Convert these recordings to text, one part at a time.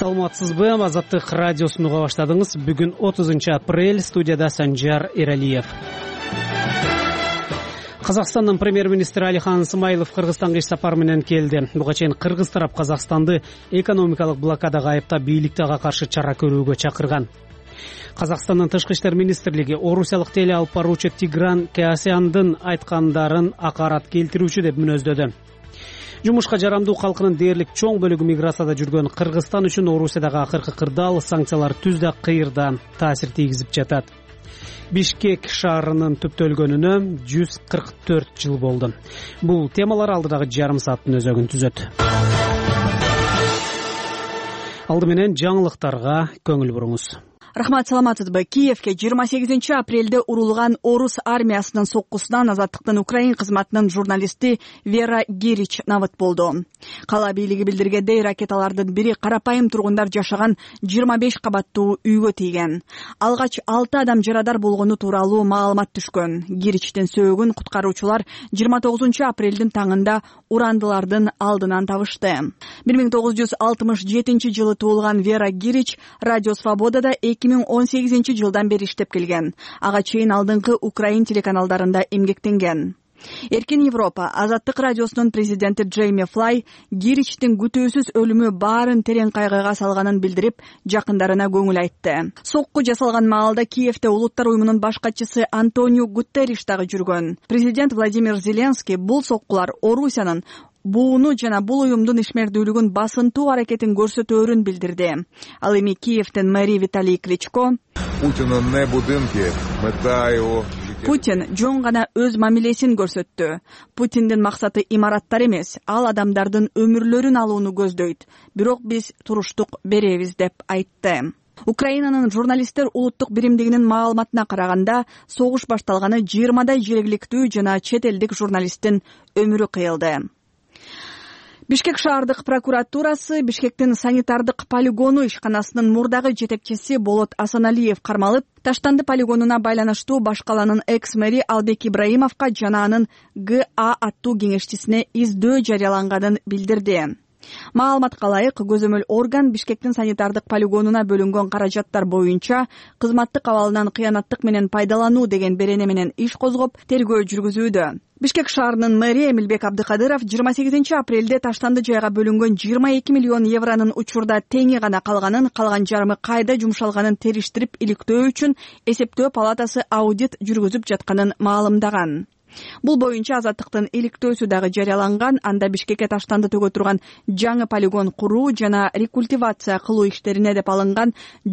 Саламатсызбы? Азаттык радиосун уга баштадыңыз. Бүгүн 30 апрель, студияда Санжар Эралиев. Казакстандын премьер-министри Алихан Смайлов Кыргызстанга иш сапар менен келди. Буга чейин кыргыз тарап Казакстанды экономикалык блокадага айыптап бийликти ага каршы чара көрүүгө чакырган. Казакстандын тышкы иштер министрлиги орусиялык теле алып баруучу Тигран Кеасяндын айткандарын акарат келтирүүчү деп мүнөздөдү. Жумушка жарамдуу калкынын дээрлик чоң бөлүгү миграцияда жүргөн Кыргызстан үчүн Орусиядагы акыркы кырдаал санкциялар түздө кыйырда таасир тийгизип жатат. Бишкек шаарынын түптөлгөнүнө 144 жыл болду. Бул темалар алдыдагы жарым сааттын өзөгүн түзөт. Алды менен жаңылыктарга көңүл буруңуз. Рахмат, саламатсызбы? Киевке 28 апрелде урулган орус армиясынын соккусунан Азаттыктын Украин кызматынын журналисти Вера Гирич набыт болду. Кала бийлиги билдиргендей, ракеталардын бири карапайым тургундар жашаган 25 кабаттуу үйгө тийген. Алгач 6 адам жарадар болгону тууралуу маалымат түшкөн. Гиричтин сөөгүн куткаруучулар 29 апрелдин таңында урандылардын алдынан табышты. 1967 жылы туулган Вера Гирич Радио Свободада 2018 жылдан бери иштеп келген. Ага чейин алдыңкы Украин телеканалдарында эмгектенген. Эркин Европа Азаттык радиосунун президенти Джейми Флай Гиричтин күтүүсүз өлүмү баарын терең кайгыга салганын билдирип, жакындарына көңүл айтты. Сокку жасалган маалда Киевте Улуттар уюмунун баш катчысы Антонио Гутерриш дагы жүргөн. Президент Владимир Зеленский бул соккулар Орусиянын бууну жана бул уюмдун ишмердүүлүгүн басынтуу аракетин көрсөтөөрүн билдирди. Ал эми Киевтин мэри Виталий Кличко Путин жөн гана өз мамилесин көрсөттү. Путиндин максаты имараттар эмес, ал адамдардын өмүрлөрүн алууну көздөйт. Бирок биз туруштук беребиз деп айтты. Украинанын журналисттер улуттук биримдигинин маалыматына караганда, согуш башталганы 20дай жергиликтүү жана чет элдик журналисттин өмүрү кыйылды. Бишкек шаардык прокуратурасы Бишкектин санитардык полигону ишканасынын мурдагы жетекчиси Болот Асаналиев кармалып, Таштанды полигонуна байланыштуу баш каланын экс-мэри Албек Ибраимовго жана анын ГА аттуу кеңешчисине издөө жарыяланганын билдирди. Маалыматка ылайык, көзөмөл орган Бишкектин санитардык полигонуна бөлүнгөн каражаттар боюнча кызматтык абалынан кыянаттык менен пайдалануу деген берене менен иш козгоп, тергөө жүргүзүүдө. Бишкек шаарынын мэри Эмилбек Абдыкадыров 28 апрелде Таштанды жайга бөлүнгөн 22 миллион евронун учурда теңи гана калганын, калган жарымы кайда жумшалганын териштирип иликтөө үчүн эсептөө палатасы аудит жүргүзүп жатканын маалымдаган. Бул боюнча Азаттыктын иликтөөсү дагы жарыяланган. Анда Бишкекке Таштанды төгө турган жаңы полигон куруу жана рекультивация кылуу иштерине деп алынган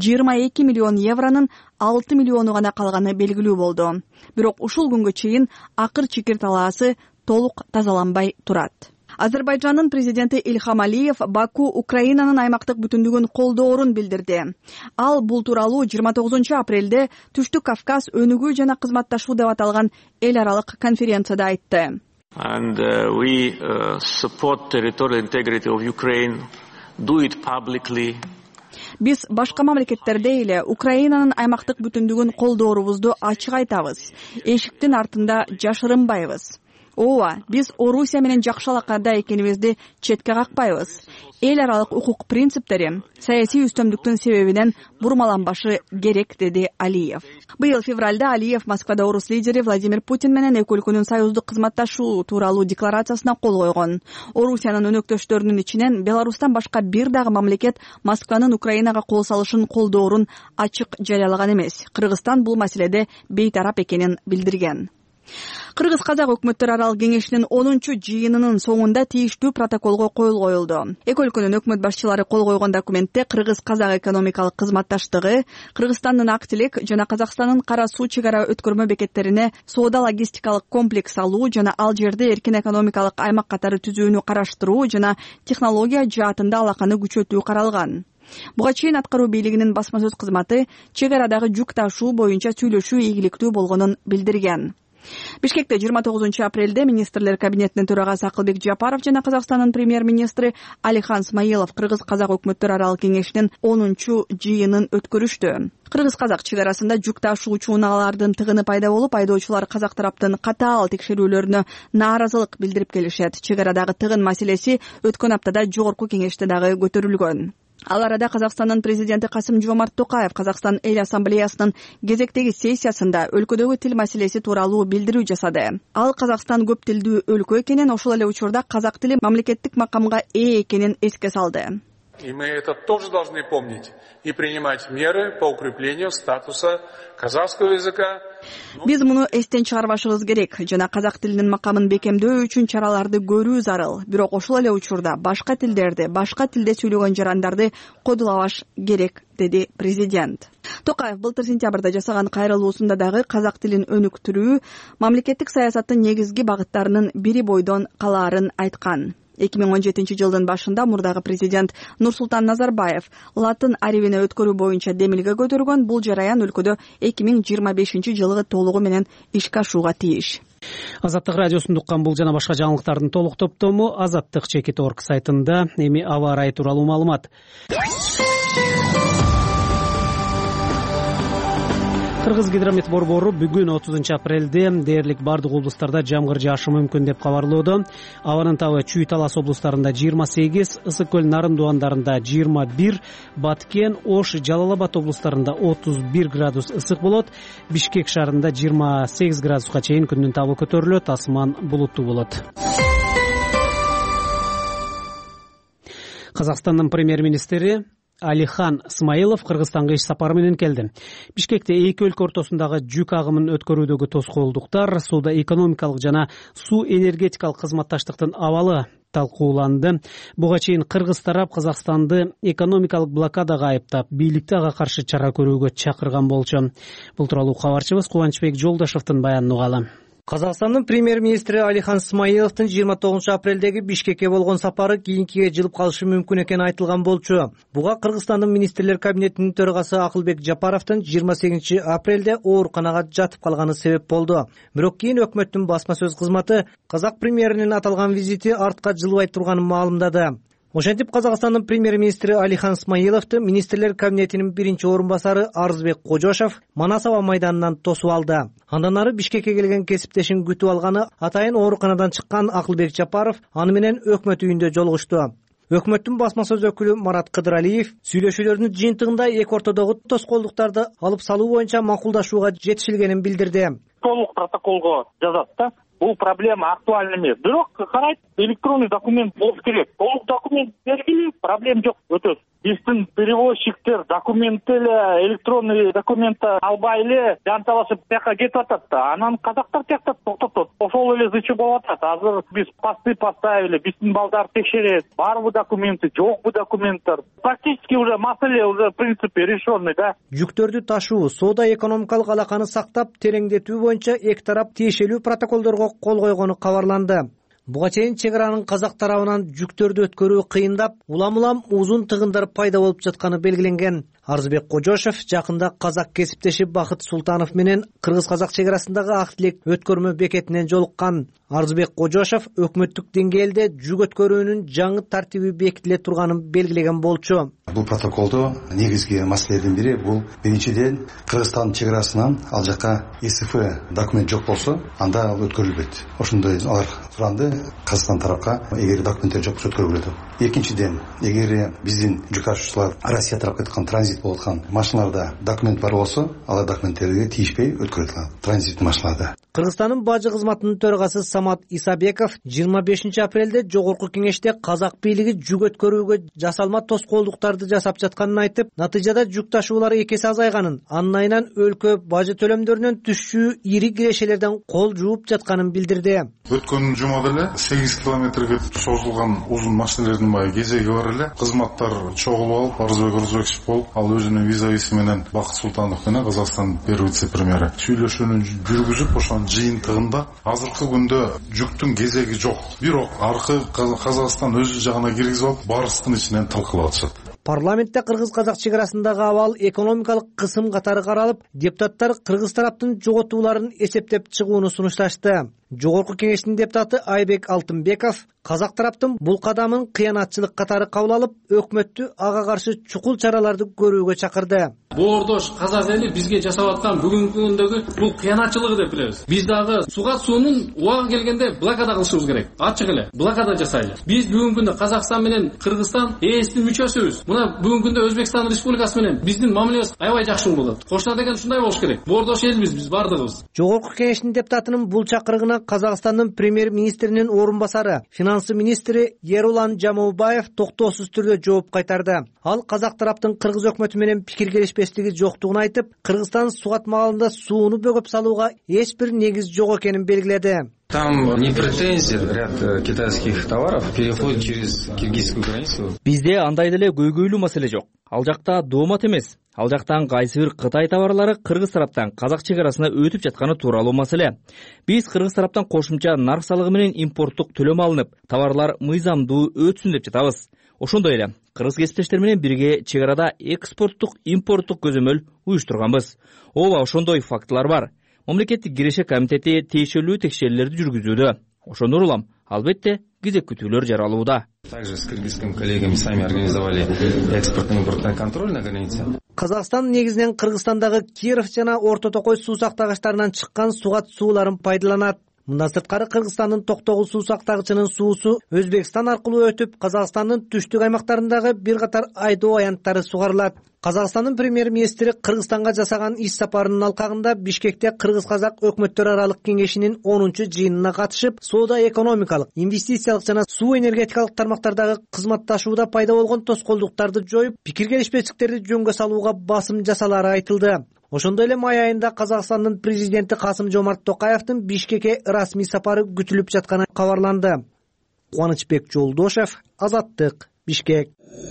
22 миллион евронун 6 миллиону гана калганы белгилүү болду. Бирок ушул күнгө чейин акыр чикир талаасы толук тазаланбай турат. Азербайжандын президенти Ильхам Алиев Баку Украинанын аймактык бүтүндүгүн колдоорун билдирди. Ал бул тууралуу 29 апрелде Түштүк Кавказ өнүгүү жана кызматташуу деп аталган эл аралык конференцияда айтты. And we support territorial integrity of Ukraine, do it publicly. Биз башка мамлекеттерде эле Украинанын аймактык бүтүндүгүн колдоорубузду ачык айтабыз. Эшиктин артында жашырынбайбыз. Ооба, биз Орусия менен жакшы алакада экенибизди четке какпайбыз. Эл аралык укук принциптери саясий үстөмдүктүн себебинен бурмаланбашы керек, деди Алиев. Быйыл февралда Алиев Москвада орус лидери Владимир Путин менен эки өлкөнүн союздук кызматташуу тууралуу декларациясына кол койгон. Орусиянын өнөктөштөрүнүн ичинен Беларустан башка бир дагы мамлекет Москванын Украинага кол салышын колдоорун ачык жарыялаган эмес. Кыргызстан бул маселеде бейтарап экенин билдирген. Кыргыз-казак өкмөттөр аралык кеңешинин 10-чу жыйынынын соңунда тийиштүү протоколго кол коюлду. Эки өлкөнүн өкмөт башчылары кол койгон документте Кыргыз-казак экономикалык кызматташтыгы, Кыргызстандын Актилек жана Казакстандын Кара суу чек ара өткөрмө бекеттерине соода-логистикалык комплекс алуу жана ал жерде эркин экономикалык аймак катары түзүүнү караштыруу жана технология жаатында алаканы күчөтүү каралган. Буга чейин аткаруу бийлигинин басма сөз кызматы чек арадагы жүк ташуу боюнча сүйлөшүү ийгиликтүү болгонун билдирген. Бишкекте 29 апрелде министрлер кабинетинин төрагасы Акылбек Жапаров жана Казакстандын премьер-министри Алихан Смайлов Кыргыз-казак өкмөттөр аралык кеңешинин 10-чу жыйынын өткөрүштү. Кыргыз-казак чек арасында жүк ташуучу унаалардын тыгыны пайда болуп, айдоочулар казак тараптын катаал текшерүүлөрүнө нааразылык билдирип келишет. Чек арадагы тыгын маселеси өткөн аптада жогорку кеңеште дагы көтөрүлгөн. Ал арада Казакстандын президенти Касым-Жомарт Токаев Казакстан эл ассамблеясынын кезектеги сессиясында өлкөдөгү тил маселеси тууралуу билдирүү жасады. Ал Казакстан көп тилдүү өлкө экенин, ошол эле учурда казак тили мамлекеттик макамга ээ экенин эске салды. И мы это тоже должны помнить и принимать меры по укреплению статуса казахского языка. Биз муну эстен чыгарбашыбыз керек жана казак тилинин макамын бекемдөө үчүн чараларды көрүү зарыл. Бирок ошол эле учурда башка тилдерди, башка тилде сүйлөгөн жарандарды кодулабаш керек, деди президент. Токаев былтыр сентябрда жасаган кайрылуусунда дагы казак тилин өнүктүрүү мамлекеттик саясаттын негизги багыттарынын бири бойдон калаарын айткан. 2017 жылдын башында мурдагы президент Нурсултан Назарбаев латын арибине өткөрүү боюнча демилге көтөргөн. Бул жараян өлкөдө 2025 жылы толугу менен ишке ашууга тийиш. Азаттык радиосун уккан бул жана башка жаңылыктардын толук топтому azattik.org сайтында. Эми аба ырайы тууралуу маалымат. Кыргыз гидромет борбору бүгүн 30 апрелде дээрлик бардык облустарда жамгыр жаашы мүмкүн деп кабарлоодо. Абанын табы Чүй Талас облустарында 28, Ысык көл Нарын дуандарында 21, Баткен, Ош, Жалал Абад облустарында 31 градус ысык болот. Бишкек шаарында 28 градуска чейин күндүн табы көтөрүлөт, асман булуттуу болот. Казакстандын премьер-министри Алихан Смайылов Кыргызстанга иш сапары менен келди. Бишкекте эки өлкө ортосундагы жүк агымын өткөрүүдөгү тоскоолдуктар, сууда экономикалык жана суу энергетикалык кызматташтыктын абалы талкууланды. Буга чейин кыргыз тарап Казакстанды экономикалык блокадага айыптап, бийликти ага каршы чара көрүүгө чакырган болчу. Бул тууралуу кабарчыбыз Кубанычбек Жолдашевдин баянын угалы. Казакстандын премьер-министри Алихан Смайыловдун 29 апрелдеги Бишкекке болгон сапары кийинкиге жылып калышы мүмкүн экени айтылган болчу. Буга Кыргызстандын министрлер кабинетинин төрагасы Акылбек Жапаровдун 28 апрелде ооруканага жатып калганы себеп болду. Бирок кийин өкмөттүн басма сөз кызматы казак премьеринин аталган визити артка жылбай турганын маалымдады. Ошентип Казакстандын премьер-министри Алихан Смайыловду министрлер кабинетинин биринчи орун басары Арзбек Кожошев Манас аба майданынан тосуп алды. Андан ары Бишкекке келген кесиптешин күтүп алганы атайын ооруканадан чыккан Акылбек Жапаров аны менен өкмөт үйүндө жолугушту. Өкмөттүн басма сөз өкүлү Марат Кыдыралиев сүйлөшүүлөрдүн жыйынтыгында эки ортодогу тоскоолдуктарды алып салуу боюнча макулдашууга жетишилгенин билдирди. Толук протоколго жазат да. Бул проблема актуальный эмес. Бирок карайт, электронный документ болуш керек. Толук документ бергиле, проблем жок, өтөт. Биздин перевозчиктер документти эле электронный документти албай эле жанталашып тияка кетип атат да. Анан казактар тияктап токтотот. Ошол эле зычы болуп атат. Азыр биз посты поставили, биздин балдар текшерет. Барбы документи, жокпу документтер. Практически уже маселе уже в принципе решенный да. Жүктөрдү ташуу, соода экономикалык алаканы сактап, тереңдетүү боюнча эки тарап тиешелүү протоколдорго кол койгону кабарланды. Буга чейин чек аранын казак тарабынан жүктөрдү өткөрүү кыйындап, улам узун тыгындар пайда болуп жатканы белгиленген. Арзбек Кожошев жакында казак кесиптеши Бакыт Султанов менен кыргыз-казак чек арасындагы ак тилек өткөрмө бекетинен жолуккан. Арзбек Кожошев өкмөттүк деңгээлде жүк өткөрүүнүн жаңы тартиби бекитиле турганын белгилеген болчу. Бул протоколдо негизги маселелердин бири бул биринчиден Кыргызстан чек арасынан ал жака СФ документ жок болсо, анда ал өткөрүлбөйт. Ошондой алар суранды Казакстан тарапка эгер документтер жок болсо өткөрүлөт. Экинчиден, эгер биздин жүк ташуучулар Россия тарапка кеткен транзит болуп аткан машиналарда документ бар болсо, алар документтерге тийишпей өткөрүлөт транзит машиналарда. Кыргызстандын бажы кызматынын төрагасы Самат Исабеков 25 апрелде жогорку кеңеште казак бийлиги жүк өткөрүүгө жасалма тоскоолдуктарды жасап жатканын айтып, натыйжада жүк ташуулары эки эсе азайганын, анын айынан өлкө бажы төлөмдөрүнөн түшүү ири кирешелерден кол жууп жатканын билдирди. Өткөн жумада эле 8 километрге созулган узун машиналердин баары кезеги бар эле. Кызматтар чогулуп алып, Арзбек Орзбеков болуп, ал өзүнүн визависи менен Бакыт Султанов менен Казакстан вице-премьери сүйлөшүүнү жүргүзүп, ошонун жыйынтыгында азыркы күндө жүктүн кезеги жок. Бирок аркы Казакстан өзү жагына киргизип алып, барыстын ичинен талкалап атышат. Парламентте кыргыз-казак чек арасындагы абал экономикалык кысым катары каралып, депутаттар кыргыз тараптын жоготууларын эсептеп чыгууну сунушташты. Жогорку Кеңештин депутаты Айбек Алтынбеков казак тараптын бул кадамын кыянатчылык катары кабыл алып, өкмөттү ага каршы чукул чараларды көрүүгө чакырды. Боордош казак эли бизге жасап аткан бүгүнкү күндөгү бул кыянатчылык деп билебиз. Биз дагы суга суунун убагы келгенде блокада кылышыбыз керек. Ачык эле блокада жасайлы. Биз бүгүнкү күндө Казакстан менен Кыргызстан ээстин мүчөсүбүз. Мына бүгүнкү күндө Өзбекстан Республикасы менен биздин мамилебиз аябай жакшы болот. Кошуна деген ушундай болуш керек. Боордош элбиз биз бардыгыбыз. Жогорку Кеңештин депутатынын бул чакырыгына Казакстандын премьер-министринин орун басары, финансы министри Ерулан Жамоубаев токтоосуз түрдө жооп кайтарды. Ал казак тараптын Кыргыз өкмөтү менен пикир келишпестиги жоктугун айтып, Кыргызстан сугат маалында сууну бөгөп салууга эч бир негиз жок экенин белгиледи. Там не претензия, ряд китайских товаров переходит через киргизскую границу. Бизде андай деле көйгөйлүү маселе жок. Ал жакта доомат эмес. Ал жактан кайсы бир Кытай товарлары Кыргыз тараптан казак чек арасына өтүп жатканы тууралуу маселе. Биз Кыргыз тараптан кошумча нарк салыгы менен импорттук төлөм алынып, товарлар мыйзамдуу өтсүн деп жатабыз. Ошондой эле кыргыз кесиптештер менен бирге чек арада экспорттук, импорттук көзөмөл уюштурганбыз. Ооба, ошондой фактылар бар. Мамлекеттик киреши комитети тиешелүү текшерүүлөрдү жүргүзүүдө. Ошондон улам, албетте, кезек күтүүлөр жаралууда. Также с кыргызскими коллегами сами организовали экспортно-импортный контроль на границе. Казакстан негизинен Кыргызстандагы Киров жана Орто Токой суу сактагычтарынан чыккан сугат сууларын пайдаланат. Мындан сырткары Кыргызстандын Токтогул суу сактагычынын суусу Өзбекстан аркылуу өтүп, Казакстандын түштүк аймактарындагы бир катар айдоо аянттары сугарылат. Казакстандын премьер-министри Кыргызстанга жасаган иш сапарынын алкагында Бишкекте Кыргыз-казак өкмөттөр аралык кеңешинин 10-жыйынына катышып, соода-экономикалык, инвестициялык жана суу энергетикалык тармактардагы кызматташууда пайда болгон тоскоолдуктарды жоюп, пикир келишпестиктерди жөнгө салууга басым жасалары айтылды. Ошондой эле май айында Казакстандын президенти Касым-Жомарт Токаевдин Бишкекке расмий сапары күтүлүп жатканы кабарланды. Кубанычбек Жолдошев, Азаттык, Бишкек.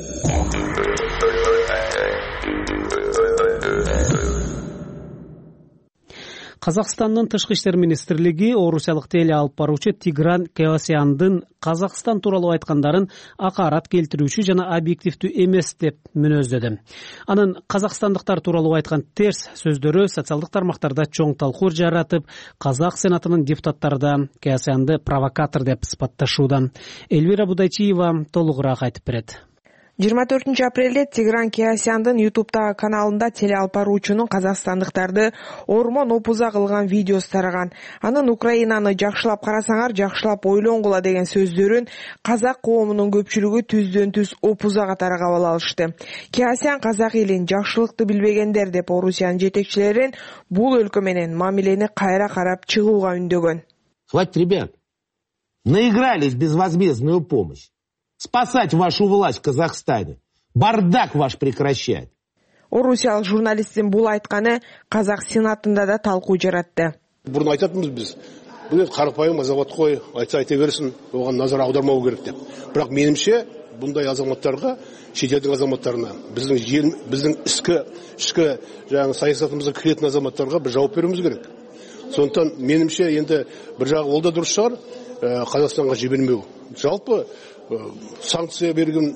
Казакстандын тышкы иштер министрлиги орусиялык теле алып баруучу Тигран Кеосяндын Казакстан тууралуу айткандарын акаарат келтирүүчү жана объективдүү эмес деп мүнөздөдү. Анын казакстандыктар тууралуу айткан терс сөздөрү социалдык тармактарда чоң талкуу жаратып, Казак сенатынын депутаттары да Кеосянды провокатор деп сыпатташууда. Эльвира Будайчиева толугураак айтып берет. 24 апрелде Тигран Кеосяндын YouTube'дагы каналында теле алып баруучунун казакстандыктарды ормон опуза кылган видеосу тараган. Анын Украинаны жакшылап карасаңар, жакшылап ойлонгула деген сөздөрүн казак коомунун көпчүлүгү түздөн-түз опуза катары кабыл алышты. Кеосян казак элин жакшылыкты билбегендер деп Орусиянын жетекчилерин бул өлкө менен мамилени кайра карап чыгууга үндөгөн. Хватит, ребят. Наигрались безвозмездную помощь. Спасать вашу власть в Казахстане. Бардак ваш прекращать. Орусиялык журналисттин бул айтканы казак сенатында да талкуу жаратты. Бурун айтатынбыз биз. Бул карапайым азамат кой, айта берсин, оган назар аудармау керек деп. Бирок менимче bunday азаматтарга, шетелдик азаматтарына, биздин ички жаңы саясатыбызга киретін азаматтарга бир жооп берүүбүз керек. Сондықтан менимче енді бір жағы ол да дұрыс шығар, Қазақстанға жібермеу. Жалпы санкция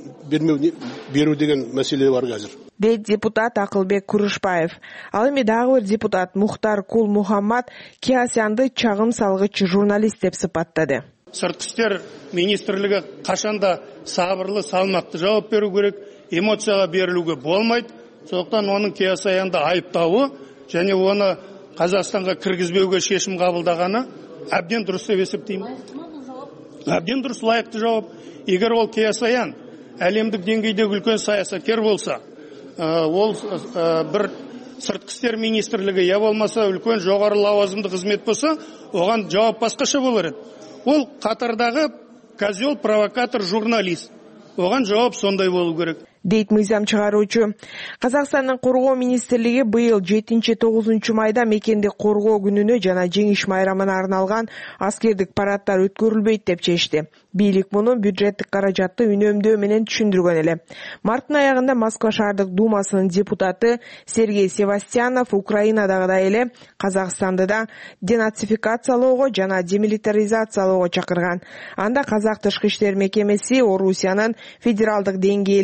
беру деген мәселе бар қазір. Дейт депутат Акылбек Курушбаев. Ал эми дагы бир депутат Мухтар Кул Мухаммад Кеосянды чагым салгыч журналист деп сыпаттады. Сыртқы істер министрлігі қашанда сабырлы, салмақты жауап беру керек, эмоцияға берілуге болмайды. Сондықтан оның Кеосянды айыптауы және оны Қазақстанға кіргізбеуге шешім қабылдағаны әбден дұрыс деп есептеймін. Әбден дұрыс, лайықты жауап. Егер ол Кеосян әлемдік деңгейдегі үлкен саясаткер болса, ол бір сыртқы істер министрлігі я болмаса үлкен жоғары лауазымды қызмет болса, оған жауап басқаша болар еді. Ол Қатардағы козел, провокатор, журналист. Оған жауап сондай болу керек. Дейт мыйзам чыгаруучу. Казакстандын коргоо министрлиги быйыл 7-9 майда мекенди коргоо күнүнө жана жеңиш майрамына арналган аскердик парадтар өткөрүлбөйт деп чечти. Бийлик муну бюджеттик каражатты үнөмдөө менен түшүндүргөн эле. Марттын аягында Москва шаардык думасынын депутаты Сергей Севастьянов Украинадагыдай эле Казакстанды да денацификациялоого жана демилитаризациялоого чакырган. Анда Казак тышкы иштер мекемеси Орусиянын федералдык деңгээлдеги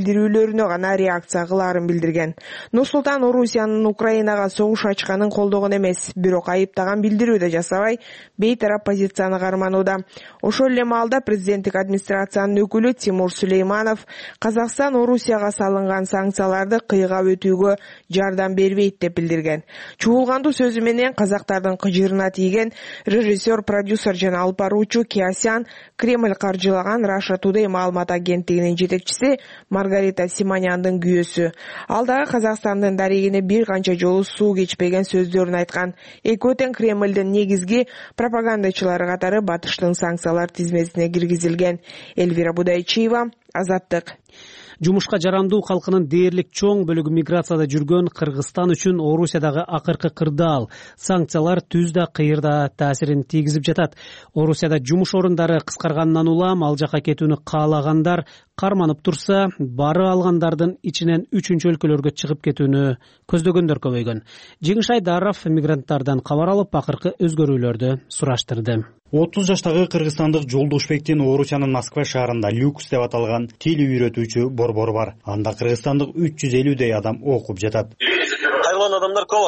билдирүүлөрүнө гана реакция кылаарын билдирген. Нур-Султан Орусиянын Украинага согуш ачканын колдогон эмес, бирок айыптаган билдирүү да жасабай, бейтарап позицияны карманууда. Ошол эле маалда президенттик администрациянын өкүлү Тимур Сулейманов Казакстан Орусияга салынган санкцияларды кыйгап өтүүгө жардам бербейт деп билдирген. Чуулгандуу сөзү менен казактардын кыжырына тийген режиссер, продюсер жана алып баруучу Киасян Кремль каржылаган Russia Today маалымат агенттигинин жетекчиси Маргарита Симоняндын күйөөсү. Ал дагы Казакстандын дарегине бир канча жолу суу кечпеген сөздөрүн айткан. Экөө тең Кремлдин негизги пропагандачылары катары батыштын санкциялар тизмесине киргизилген. Эльвира Будайчиева, Азаттык. Жумушка жарандуу калкынын дээрлик чоң бөлүгү миграцияда жүргөн Кыргызстан үчүн Орусиядагы акыркы кырдаал санкциялар түз да кыйыр да таасирин тийгизип жатат. Орусияда жумуш орундары кыскаргандан улам ал жака кетүүнү каалагандар карманып турса, бары алгандардын ичинен үчүнчү өлкөлөргө чыгып кетүүнү көздөгөндөр көбөйгөн. Жеңиш Айдаров мигранттардан кабар алып, акыркы өзгөрүүлөрдү сураштырды. 30 жаштагы кыргызстандык Жолдошбектин Орусиянын Москва шаарында люкс деп аталган тил үйрөтүүчү борбору бар. Анда кыргызстандык 350дей адам окуп жатат. Кайгылган адамдар көп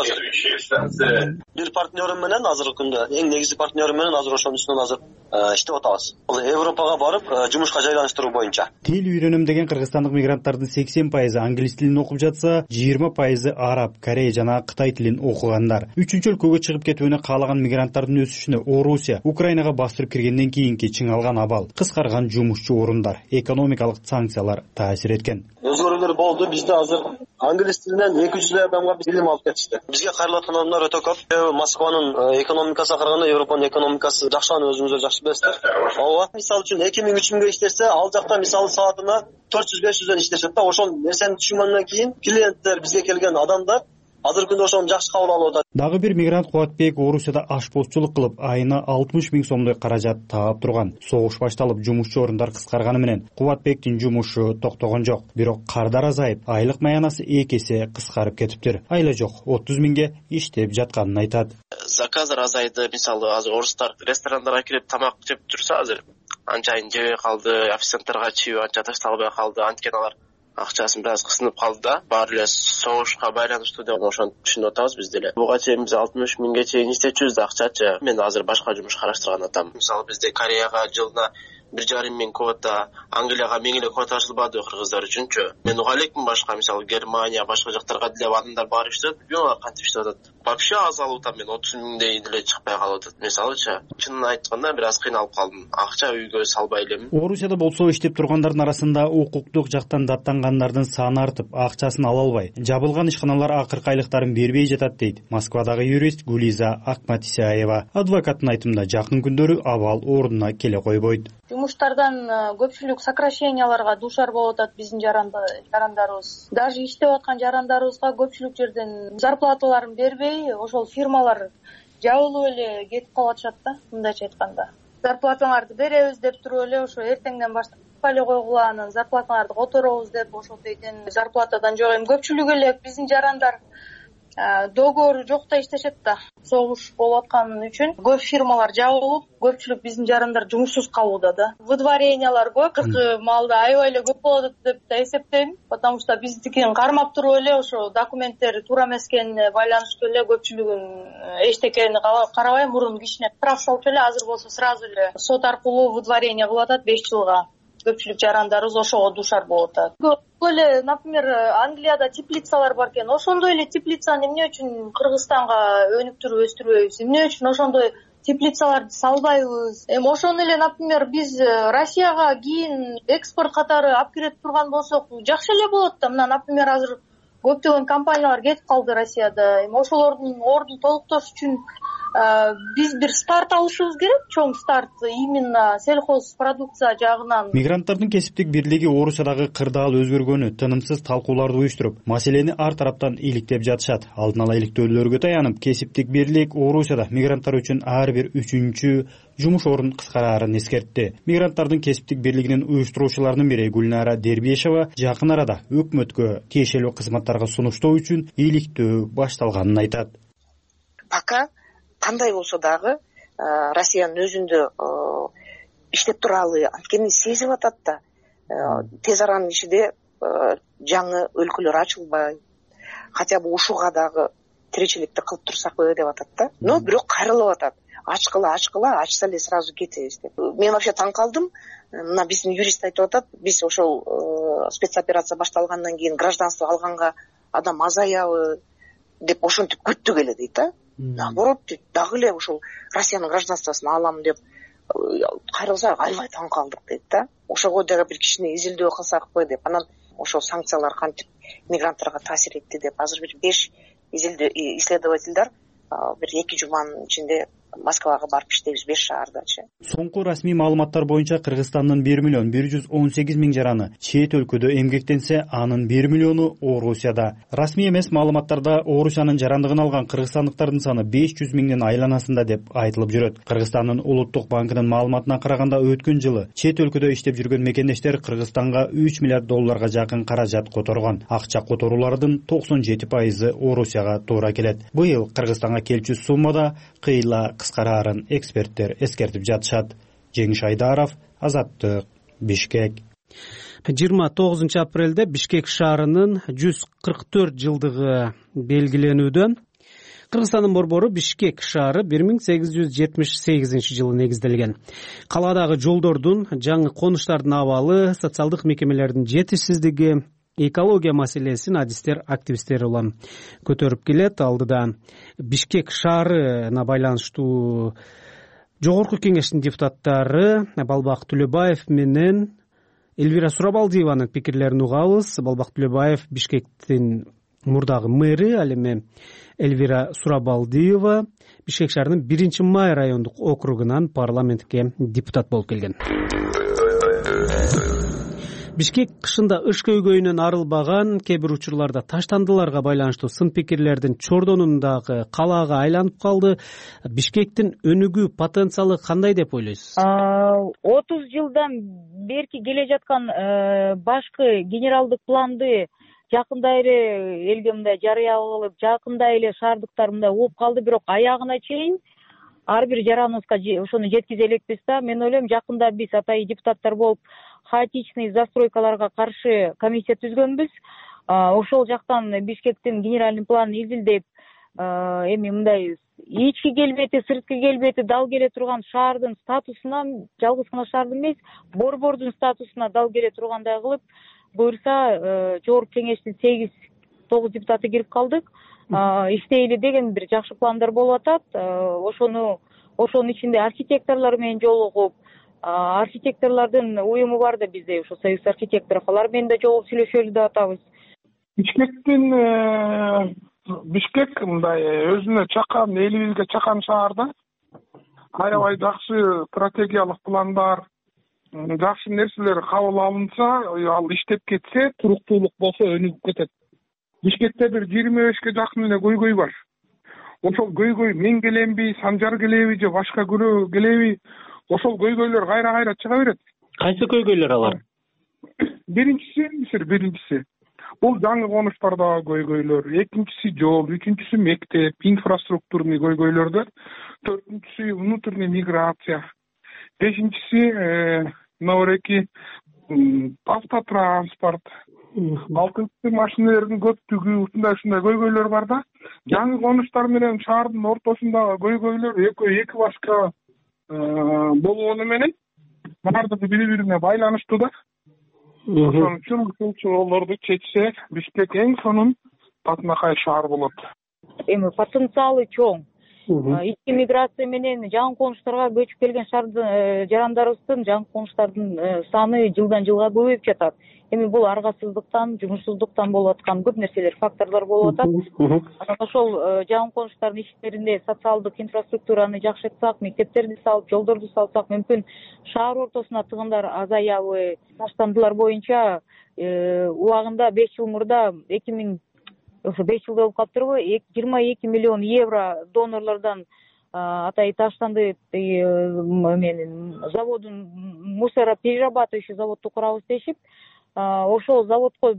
азыр. Бир партнерим менен азыркы күндө, эң негизги партнерим менен азыр ошонун үстүнөн азыр иштеп атабыз. Европага барып, жумушка жайланыштыруу боюнча. Тил үйрөнөм деген кыргызстандык мигранттардын 80% англис тилин окуп жатса, 20% араб, корей жана кытай тилин окугандар. Үчүнчү өлкөгө чыгып кетүүнү каалаган мигранттардын өсүшүнө Орусия, Украинага бастырып киргенден кийинки чыңалган абал, кыскарган жумушчу орундар, экономикалык санкциялар таасир эткен. Өзгөрүүлөр болду. Бизде азыр англис тилинен 200 адамга билим алып кетишти. Бизге кайрылып аткан адамдар өтө көп. Москванын экономикасына караганда Европанын экономикасы жакшыганы өзүңүздөр жакшы билесиздер. Ооба, мисалы үчүн 2000-3000 иштесе, ал жакта мисалы саатына 400-500дөн иштешет да. Ошол нерсени түшүнгөндөн кийин клиенттер, бизге келген адамдар азыркы күндө ошону жакшы кабыл алып атат. Дагы бир мигрант Кубатбек Орусияда ашпозчулук кылып, айына 60 000 сомдой каражат таап турган. Согуш башталып, жумушчу орундар кыскарганы менен Кубатбектин жумушу токтогон жок. Бирок кардар азайып, айлык маянасы 2 эсе кыскарып кетиптир. Айла жок, 30 000ге иштеп жатканын айтат. Заказдар азайды. Мисалы, азыр орустар ресторандарга кирип тамак жеп турса, азыр анчайын жебей калды, официантдарга чийип анча ташталбай калды, анткени алар акчасын бир аз кысынып калды да. Баары эле согушка байланыштуу деп ошону түшүнүп атабыз биз деле. Буга чейин биз 60 000ге чейин иштечүбүз да акчачы. Мен азыр башка жумуш караштырган атам. Мисалы, бизде Кореяга жылына 1,5 000 квота, Англияга 1000 эле квота ачылбады кыргыздар үчүнчү. Мен уга элекмин башка, мисалы Германия, башка жактарга деле адамдар барып иштеп, алар кантип иштеп атат. Вообще аз алып атам мен, 30 000дей деле чыкпай калып атат. Мисалычы, чынын айтканда бир аз кыйналып калдым. Акча үйгө салбай элем. Орусияда болсо иштеп тургандардын арасында укуктук жактан даттангандардын саны артып, акчасын ала албай, жабылган ишканалар акыркы айлыктарын бербей жатат дейт Москвадагы юрист Гулиза Акматисяева. Адвокаттын айтымында жакын күндөрү абал ордуна келе койбойт. Жумуштардан көпчүлүк сокращенияларга дуушар болуп атат биздин жарандарыбыз. Даже иштеп аткан жарандарыбызга көпчүлүк жерден зарплаталарын бербей, ошол фирмалар жабылып эле кетип калып атышат да, мындайча айтканда. Зарплатаңарды беребиз деп туруп эле ошо эртеңден баштап эле койгула, анан зарплатаңарды которобуз деп ошол дейтин зарплатадан жок. Эми көпчүлүк эле биздин жарандар договору жокто иштешет да. Согуш болуп аткан үчүн көп фирмалар жабылып, көпчүлүк биздин жарандар жумушсуз калууда да. Выдворениялар көп, кыркы маалда аябай эле көп болот деп да эсептейм, потому что биздикин кармап туруп эле ошо документтери туура эмескенине байланыштуу эле көпчүлүгүн эчтекени карабай мурун кичине штраф салып эле, азыр болсо сразу эле сот аркылуу выдворение кылып атат 5 жылга. Көпчүлүк жарандарыбыз ошого дуушар болуп атат. Эле, например, Англияда теплицалар бар экен. Ошондой эле теплицаны эмне үчүн Кыргызстанга өнүктүрүп өстүрбөйбүз? Эмне үчүн ошондой теплицаларды салбайбыз? Эми ошону эле, например, биз Россияга кийин экспорт катары алып кире турган болсок, жакшы эле болот да. Мына, например, азыр көптөгөн компаниялар кетип калды Россияда. Эми ошолордун ордун толуктош үчүн биз бир старт алышыбыз керек, чоң старт, именно сельхоз продукция жагынан. Мигранттардын кесиптик бирлиги Орусиядагы кырдаал өзгөргөнү тынымсыз талкууларды уюштуруп, маселени ар тараптан иликтеп жатышат. Алдын ала иликтөөлөргө таянып, кесиптик бирлик Орусияда мигранттар үчүн ар бир үчүнчү жумуш орун кыскараарын эскертти. Мигранттардын кесиптик бирлигинин уюштуруучуларынын бири Гүлнара Дербиешова жакын арада өкмөткө тиешелүү кызматтарга сунуштоо үчүн иликтөө башталганын айтат. Пока кандай болсо дагы Россиянын өзүндө иштеп туралы анткени сезип атат да. Тез аранын ичинде жаңы өлкөлөр ачылбай, хотя бы ушуга дагы тиричиликти кылып турсакпы деп атат да. Но бирок кайрылып атат. Ачкыла, ачса эле сразу кетебиз деп. Мен вообще таң калдым. Мына биздин юрист айтып атат, биз ошол спецоперация башталгандан кийин гражданство алганга адам азаябы деп ошентип күттүк эле дейт да. Наоборот, дагы эле ошол Россиянын гражданствосын алам деп кайрылсак аябай таң калдык дейт да. Ошого дагы бир кичине изилдөө кылсакпы деп. Анан ошол санкциялар кантип мигранттарга таасир этти деп азыр бир 5 исследовательдер бир 2 жуманын ичинде Москвага барып иштейбиз 5 шаардачы. Соңку расмий маалыматтар боюнча Кыргызстандын 1.118.000 жараны чет өлкөдө эмгектенсе, анын 1 миллиону Орусияда. Расмий эмес маалыматтарда Орусиянын жарандыгын алган кыргызстандыктардын саны 500 миңдин айланасында деп айтылып жүрөт. Кыргызстандын улуттук банкынын маалыматына караганда өткөн жылы чет өлкөдө иштеп жүргөн мекендештер Кыргызстанга 3 миллиард долларга жакын каражат которгон. Акча которуулардын 97% Орусияга туура келет. Быйыл Кыргызстанга келчү суммада кыйла кыскараарын эксперттер эскертип жатышат. Жеңиш Айдаров, Азаттык, Бишкек. 29 апрелде Бишкек шаарынын 144 жылдыгы белгиленүүдө. Кыргызстандын борбору Бишкек шаары 1878 жылы негизделген. Каладагы жолдордун, жаңы конуштардын абалы, социалдык мекемелердин жетишсиздиги, экология маселесин адистер, активисттер улам көтөрүп келет. Алдыда Бишкек шаарына байланыштуу Жогорку кеңештин депутаттары Балбак Түлөбаев менен Эльвира Сурабалдиеванын пикирлерин угабыз. Балбак Түлөбаев Бишкектин мурдагы мэри, ал эми Эльвира Сурабалдиева Бишкек шаарынын 1-Май райондук округунан парламентке депутат болуп келген. Бишкек кышында ыш көйгөйүнөн арылбаган, кээ бир учурларда таштандыларга байланыштуу сын пикирлердин чордонундагы калаага айланып калды. Бишкектин өнүгүү потенциалы кандай деп ойлойсуз? 30 жылдан берки келе жаткан башкы генералдык планды жакында эле элге мындай жарыя кылып, жакында эле шаардыктар мындай ооп калды, бирок аягына чейин ар бир жараныбызга ошону жеткизе элекпиз да. Мен ойлойм, жакында биз атайын депутаттар болуп хаотичный застройкаларга каршы комиссия түзгөнбүз. Ошол жактан Бишкектин генеральный планын изилдеп, эми мындай ички келбети, сырткы келбети дал келе турган шаардын статусунан, жалгыз гана шаардын эмес, борбордун статусуна дал келе тургандай кылып, буюрса Жогорку кеңештин 8-9 депутаты кирип калдык. Иштейли деген бир жакшы пландар болуп атат. Ошонун ичинде архитекторлор менен жолугуп, архитекторлордун уюму бар да бизде, ошо Союз архитекторов, алар менен да жолугуп сүйлөшөлү деп атабыз. Бишкек мындай өзүнө чакан, элибизге чакан шаарда аябай жакшы стратегиялык пландар, жакшы нерселер кабыл алынса, ал иштеп кетсе, туруктуулук болсо өнүгүп кетет. Бишкекте бир 25ке жакын эле көйгөй бар. Ошол көйгөй мен келемби, Санжар келеби же башка күрөө келеби, ошол көйгөйлөр кайра чыга берет. Кайсы көйгөйлөр алар? Биринчиси бул жаңы конуштардагы көйгөйлөр, экинчиси жол, үчүнчүсү мектеп, инфраструктурный көйгөйлөрдө, төртүнчүсү внутренняя миграция, бешинчиси мынабеки автотранспорт, алтынчысы машиналардын көптүгү, ушундай көйгөйлөр бар да. Жаңы конуштар менен шаардын ортосундагы көйгөйлөр эки башка болгону менен баардыгы бири-бирине байланыштуу да. Ошон үчүн ушул чоолорду чечсе, Бишкек эң сонун татынакай шаар болот. Эми потенциалы чоң. Ички миграция менен жаңы конуштарга көчүп келген жарандарыбыздын, жаңы конуштардын саны жылдан жылга көбөйүп жатат. Эми бул аргасыздыктан, жумушсуздуктан болуп аткан көп нерселер, факторлор болуп атат. Анан ошол жаңы конуштардын иштеринде социалдык инфраструктураны жакшыртсак, мектептерди салып, жолдорду салсак, мүмкүн шаар ортосуна тыгындар азаябы. Таштандылар боюнча убагында 5 жыл мурда 5 жылда болуп калыптырбы, 22 миллион евро донорлордон атай таштанды менен заводун мусороперерабатывающий заводду курабыз дешип, ошол заводко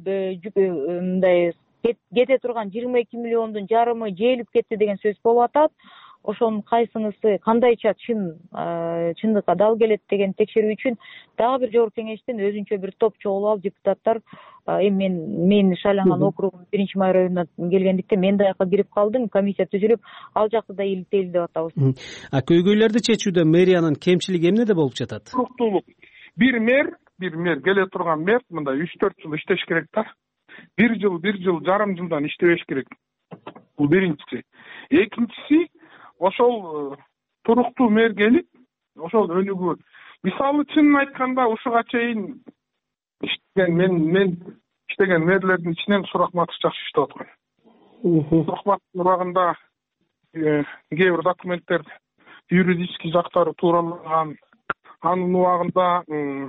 мындай кете турган 22 миллиондун жарымы жээлип кетти деген сөз болуп атат. ошонун кайсынысы кандайча чындыкка дал келет деген текшерүү үчүн дагы бир жогорку кеңештен өзүнчө бир топ чогулуп алып депутаттар эми мен шайланган округум 1-Май районуна келгендиктен мен да жака кирип калдым, комиссия түзүлүп ал жакты да иликтейли деп атабыз. Көйгөйлөрдү чечүүдө мэриянын кемчилиги эмнеде болуп жатат? Туруктуулук. Бир мэр келе турган мэр мындай 3-4 жыл иштеш керек да. Бир жыл жарым жылдан иштебеш керек. Бул биринчиси. Экинчиси, ошол туруктуу мэр келип, ошол өнүгүү. Мисалы чынын айтканда ушуга чейин мен иштеген мэрлердин ичинен Суракматов жакшы иштеп аткан. Суракматовдун убагында кээ бир документтер юридический жактары туураланган. Анын убагында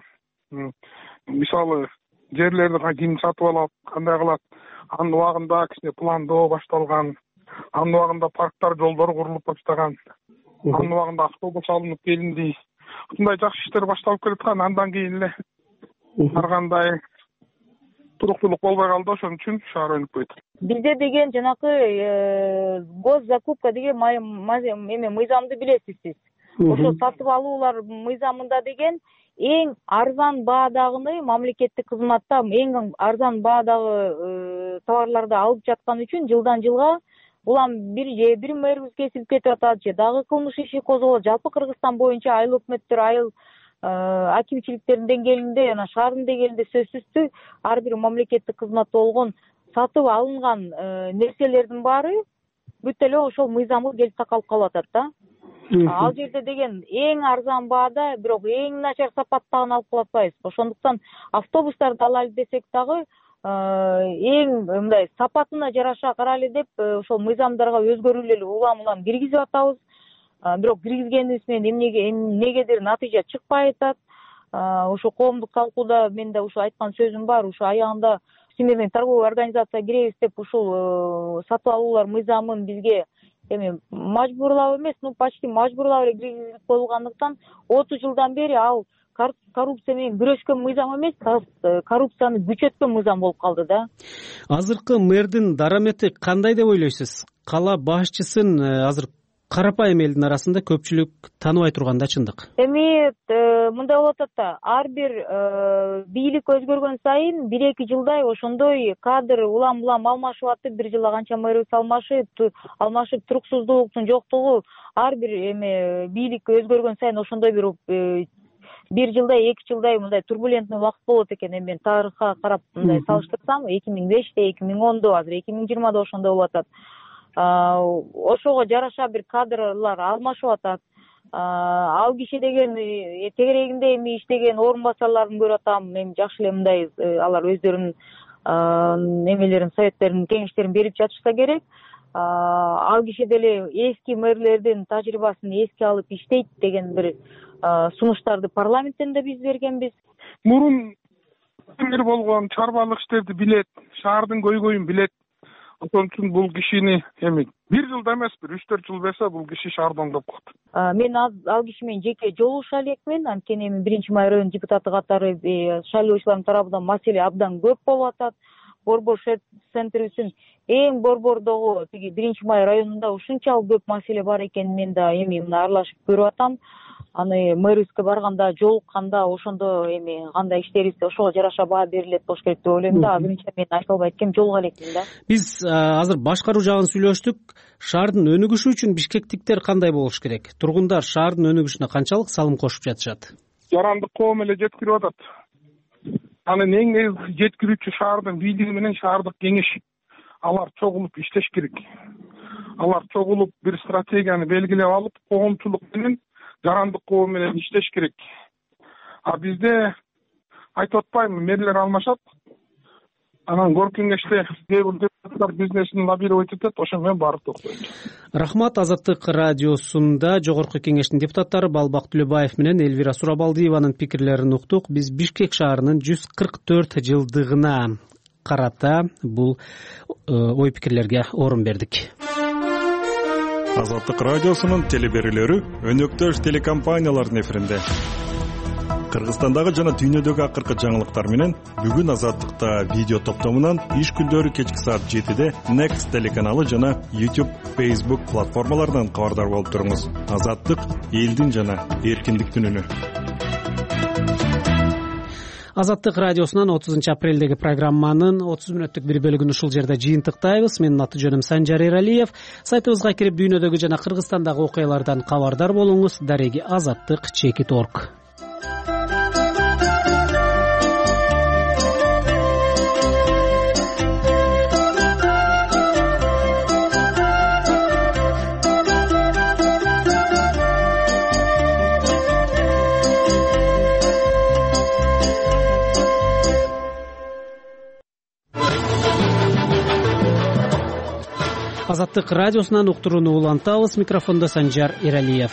мисалы жерлерди ким сатып алат, кандай кылат, анын убагында кичине пландоо башталган, анын убагында парктар, жолдор курулуп баштаган, анын убагында автобус алынып келинди. Ушундай жакшы иштер башталып келаткан, андан кийин эле ар кандай туруктуулук болбой калды, ошон үчүн шаар өнүкпөй атат. Бизде деген жанакы госзакупка деген мыйзамды билесиз сиз. Ошо сатып алуулар мыйзамында деген эң арзан баадагыны мамлекеттик кызматта эң арзан баадагы товарларды алып жаткан үчүн жылдан жылга улам бир мэрибиз кесилип кетип атат, же дагы кылмыш иши козголот. Жалпы Кыргызстан боюнча айыл өкмөттөр, айыл акимчиликтердин деңгээлинде жана шаардын деңгээлинде сөзсүз ар бир мамлекеттик кызматта болгон сатып алынган нерселердин баары бүт эле ошол мыйзамга келип такалып калып атат да. Ал жерде деген эң арзан баада, бирок эң начар сапаттагын алып кала атпайбыз. Ошондуктан автобустарды алалы десек дагы эң мындай сапатына жараша карайлы деп ошол мыйзамдарга өзгөрүүлөр улам киргизип атабыз. Бирок киргизгенибиз менен эмнегедир натыйжа чыкпай атат. Ошо коомдук талкууда мен да ушу айткан сөзүм бар. Ушу аягында Всемирный торговый организация киребиз деп ушул сатып алуулар мыйзамын бизге эми мажбурлап эмес, почти мажбурлап эле киргизип коюлгандыктан 30 жылдан бери ал коррупция менен күрөшкөн мыйзам эмес, коррупцияны күчөткөн мыйзам болуп калды да. Азыркы мэрдин дарамети кандай деп ойлойсуз? Кала башчысын азыр карапайым элдин арасында көпчүлүк тааныбай турганда чындык. Эми мындай болуп атат да, ар бир бийлик өзгөргөн сайын 1-2 жылдай ошондой кадр улам алмашып атып, бир жылда канча мэрибиз алмашып туруксуздуктун жоктугу, ар бир эми бийлик өзгөргөн сайын ошондой бир жылдай, 2 жылдай мындай турбулентный убакыт болот экен. Эми мен тарыхка карап мындай салыштырсам, 2005-те, 2010-до, азыр 2020-да ошондой болуп атат. Ошого жараша бир кадрлар алмашып атат. Ал киши деген тегерегинде эми иштеген орун басарларын көрүп атам. Эми жакшы эле мындай алар өздөрүнүн немелерин, советтерин, кеңештерин берип жатышса керек. Ал киши деле эски мэрлердин тажрыйбасын эске алып иштейт деген бир сунуштарды парламенттен да биз бергенбиз. Мурун мэр болгон чарбалык иштерди билет, шаардын көйгөйүн билет. Ошон үчүн бул кишини эми бир жылда эмес, бир 3-4 жыл берсе бул киши шаарды оңдоп коет. Мен ал киши менен жеке жолугуша элекмин. Анткени эми 1-Май район депутаты катары шайлоочулардын тарабынан маселе абдан көп болуп атат. Борбор центрибиздин эң борбордогу тиги 1-Май районунда ушунчалык көп маселе бар экен. Мен да эми мына аралашып көрүп атам. Аны мэрибизге барганда, жолукканда ошондо эми кандай иштерибизде ошого жараша баа берилет болуш керек деп ойлойм да. Азырынча мен айта албай эткем, жолуга элекмин да. Биз азыр башкаруу жагын сүйлөштүк. Шаардын өнүгүшү үчүн бишкектиктер кандай болуш керек? Тургундар шаардын өнүгүшүнө канчалык салым кошуп жатышат? Жарандык коом эле жеткирип атат. Анын эң жеткирүүчү шаардын бийлиги менен шаардык кеңеш. Алар чогулуп иштеш керек. Алар чогулуп бир стратегияны белгилеп алып, коомчулук менен жарандык коом менен иштеш керек. Бизде айтып атпаймынбы, мэрлер алмашат. Анан горкий кеңеште кээ бир депутаттар бизнесин лоббировать этет, ошо менен баары токтойт. Рахмат. Азаттык радиосунда жогорку кеңештин депутаттары Балбак Түлөбаев менен Элвира Сурабалдиеванын пикирлерин уктук. Биз Бишкек шаарынын 144 жылдыгына карата бул ой пикирлерге орун бердик. Азаттык радиосунун телеберүүлөрү өнөктөш телекомпаниялардын эфиринде. Кыргызстандагы жана дүйнөдөгү акыркы жаңылыктар менен бүгүн Азаттыкта видео топтомунан иш күндөрү кечки саат 7-де Next телеканалы жана YouTube, Facebook платформаларынан кабардар болуп туруңуз. Азаттык элдин жана эркиндиктин үнү. Азаттык радиосунан 30 апрелдеги программанын 30 мүнөттүк бир бөлүгүн ушул жерде жыйынтыктайбыз. Менин аты жөнүм Санжар Эралиев. Сайтыбызга кирип дүйнөдөгү жана Кыргызстандагы окуялардан кабардар болуңуз. Дареги Азаттык.org. Азаттык радиосунан уктурууну улантабыз. Микрофондо Санжар Эралиев.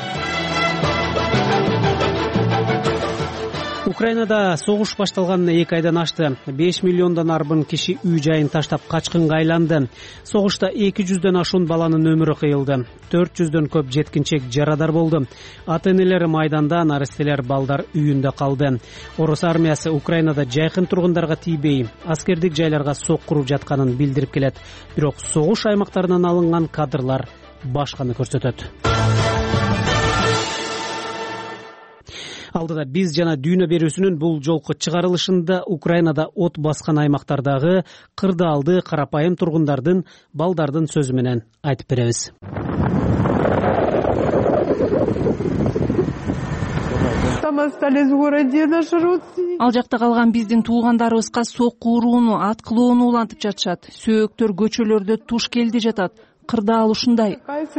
Украинада согуш башталганына 2 айдан ашты. 5 миллиондон арбын киши үй жайын таштап качкынга айланды. Согушта 200дөн ашуун баланын өмүрү кыйылды. 400дөн көп жеткинчек жарадар болду. Ата-энелер майданда, нарестелер балдар үйүндө калды. Орус армиясы Украинада жайкын тургундарга тийбей, аскердик жайларга сок куруп жатканын билдирип келет. Бирок согуш аймактарынан алынган кадрлар башканы көрсөтөт. Алдыда биз жана дүйнө берүүсүнүн бул жолку чыгарылышында Украинада от баскан аймактардагы кырдаалды карапайым тургундардын, балдардын сөзү менен айтып беребиз. Ал жакта калган биздин туугандарыбызга сокку урууну, ат кылоону улантып жатышат. Сөөктөр көчөлөрдө туш келди жатат. Кырдаал ушундай.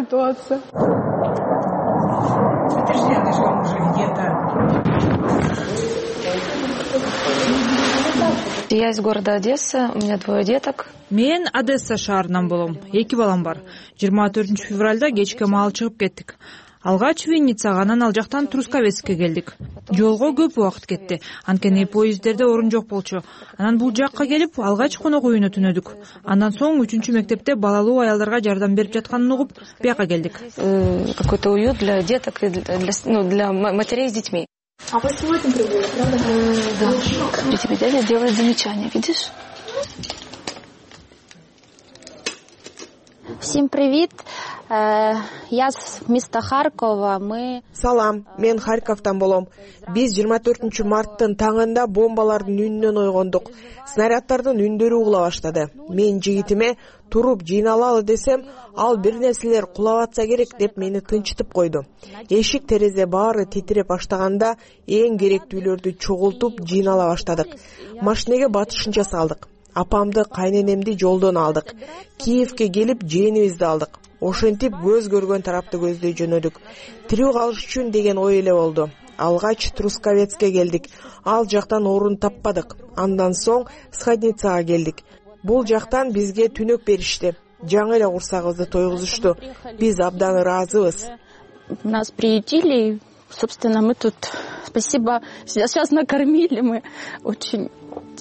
Я из города Одесса, у меня 2 деток. Мен Одесса шаарынан болом. 2 балам бар. 24 февралда кечке маал чыгып кеттик. Алгач Винницага, анан ал жактан Трускавецке келдик. Жолго көп убакыт кетти. Анткени поезддерде орун жок болчу. Анан бул жакка келип, алгач конок үйүнө түнөдүк. Андан соң 3-мектепте балалуу аялдарга жардам берип жатканын угуп, бияка келдик. Какой-то уют для деток и для матерей с детьми. А вы сегодня прибыли, правда? Да. Смотри, тебе дядя делает замечание, видишь? Всем привет. Я с места Харькова. Салам, мен Харьковтан болом. Биз 24 марттын таңында бомбалардын үнүнөн ойгондук. Снаряддардын үндөрү угула баштады. Мен жигитиме туруп жыйналалы десем, ал бир нерселер кулап атса керек деп мени тынчытып койду. Эшик терезе баары титиреп баштаганда эң керектүүлөрдү чогултуп жыйнала баштадык. Машинеге батышынча салдык. Апамды, кайненемди жолдон алдык. Киевке келип жээнибизди алдык. Ошентип көз көргөн тарапты көздөй жөнөдүк. Тирүү калыш үчүн деген ой эле болду. Алгач Трускавецке келдик. Ал жактан орун таппадык. Андан соң Сходницага келдик. Бул жактан бизге түнөк беришти. Жаңы эле курсагыбызды тойгузушту. Биз абдан ыраазыбыз. Нас приютили, собственно, мы тут, спасибо, сейчас накормили, мы очень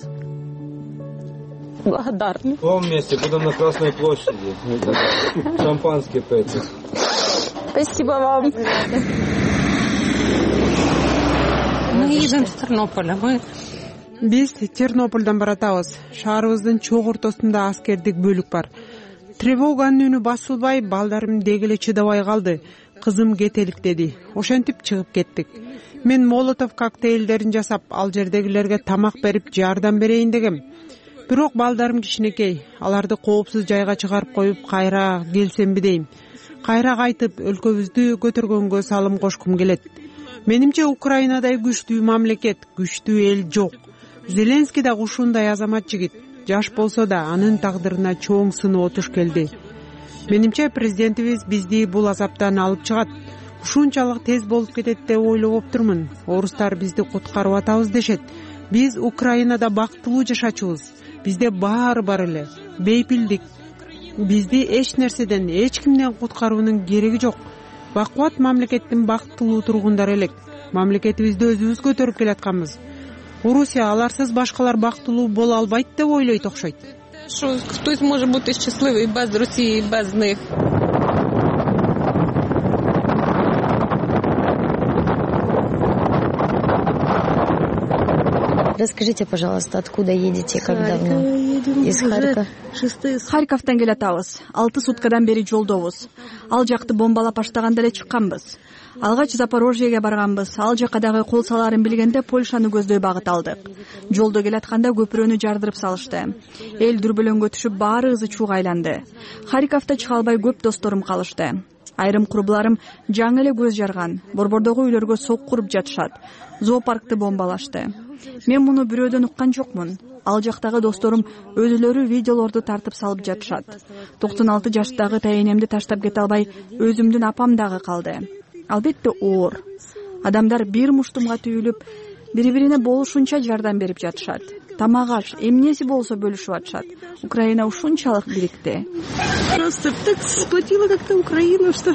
благодарны. О, вместе, будем на Красной площади. Шампанское пить. Спасибо вам. Мы едем с Тернополя. Биз Тернопольдон баратабыз. Шаарыбыздын чоң ортосунда аскердик бөлүк бар. Тревоганын үнү басылбай, балдарым дегеле чыдабай калды. Кызым кетелик деди. Ошентип чыгып кеттик. Мен молотов коктейлдерин жасап, ал жердегилерге тамак берип жардам берейин дегем. Бирок балдарым кичинекей, аларды коопсуз жайга чыгарып коюп, кайра келсемби дейм. Кайра кайтып, өлкөбүздү көтөргөнгө салым кошкум келет. Менимче Украинадай күчтүү мамлекет, күчтүү эл жок. Зеленский да ушундай азамат жигит. Жаш болсо да анын тагдырына чоң сыноо туш келди. Менимче президентибиз бизди бул азаптан алып чыгат. Ушунчалык тез болуп кетет деп ойлоп турмун. Орустар бизди куткарып атабыз дешет. Биз Украинада бактылуу жашачубуз. Бизде баары бар эле. Бейпилдик. Бизди эч нерседен, эч кимден куткаруунун кереги жок. Бакубат мамлекеттин бактылуу тургундары элек. Мамлекетибизди өзүбүз көтөрүп келатканбыз. Орусия аларсыз башкалар бактылуу боло албайт деп ойлойт окшойт. Что хтось може бути щасливий без Росії, без них. Расскажите, пожалуйста, откуда едете, как давно? Из Харькова. Харьковтан келатабыз. 6 суткадан бери жолдобуз. Ал жакты бомбалап баштаганда эле чыкканбыз. Алгач Запорожьеге барганбыз. Ал жакадагы кол салаарын билгенде Польшаны көздөй багыт алдык. Жолдо келатканда көпүрөнү жардырып салышты. Эл дүрбөлөңгө түшүп баарыбызы чууга айланды. Харьковто чыга албай көп досторум калышты. Айрым курбуларым жаңы эле көз жарган. Борбордогу үйлөргө сок куруп жатышат. Зоопаркты бомбалашты. Мен муну бирөөдөн уккан жокмун. Ал жактагы досторум өзүлөрү видеолорду тартып салып жатышат. 96 жаштагы тайенемди таштап кете албай, өзүмдүн апам дагы калды. Албетте оор. Адамдар бир муштумга түйүлүп, бири-бирине болушунча жардам берип жатышат. Тамак аш, эмнеси болсо бөлүшүп атышат. Украина ушунчалык бирикти. Просто так сплотила как-то Украину, что...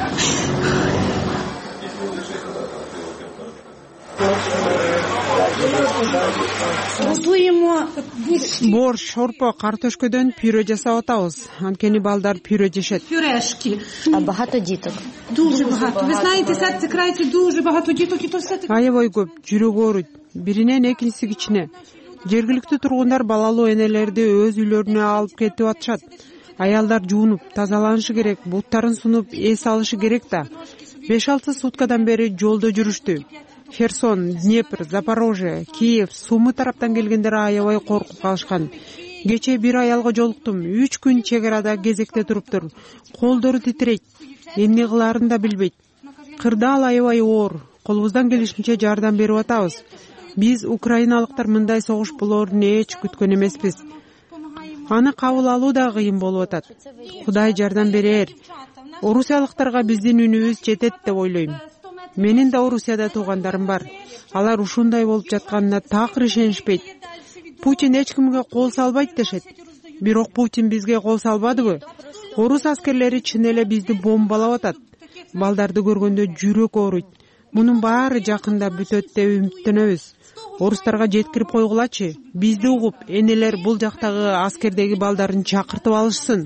Борщ, шорпо, картошкодон пюре жасап атабыз. Анткени балдар пюре жешет. Пюрешки. А багато диток? Дуже багато. Ви знаєте, серце крається дуже багато діток, і то все таке. Аябай көп, жүрөк ооруйт. Биринен экинчиси кичине. Жергиликтүү тургундар балалуу энелерди өз үйлөрүнө алып кетип атышат. Аялдар жуунуп, тазаланышы керек, буттарын сунуп, эс алышы керек да. 5-6 суткадан бери жолдо жүрүштү. Херсон, Днепр, Запорожье, Киев, Сумы тараптан келгендер аябай коркуп калышкан. Кече бир аялга жолуктум. 3 күн чек арада кезекте туруптур. Колдору титирейт. Эмне кылаарын да билбейт. Кырдаал аябай оор. Колубуздан келишинче жардам берип атабыз. Биз украиналыктар мындай согуш болоорун эч күткөн эмеспиз. Аны кабыл алуу да кыйын болуп атат. Кудай жардам берер. Орусиялыктарга биздин үнүбүз жетет деп ойлойм. Менин да Орусияда туугандарым бар. Алар ушундай болуп жатканына такыр ишенишпейт. Путин эч кимге кол салбайт дешет. Бирок Путин бизге кол салбадыбы? Орус аскерлери чын эле бизди бомбалап атат. Балдарды көргөндө жүрөк ооруйт. Мунун баары жакында бүтөт деп үмүттөнөбүз. Орустарга жеткирип койгулачы. Бизди угуп, энелер бул жактагы аскердеги балдарын чакыртып алышсын.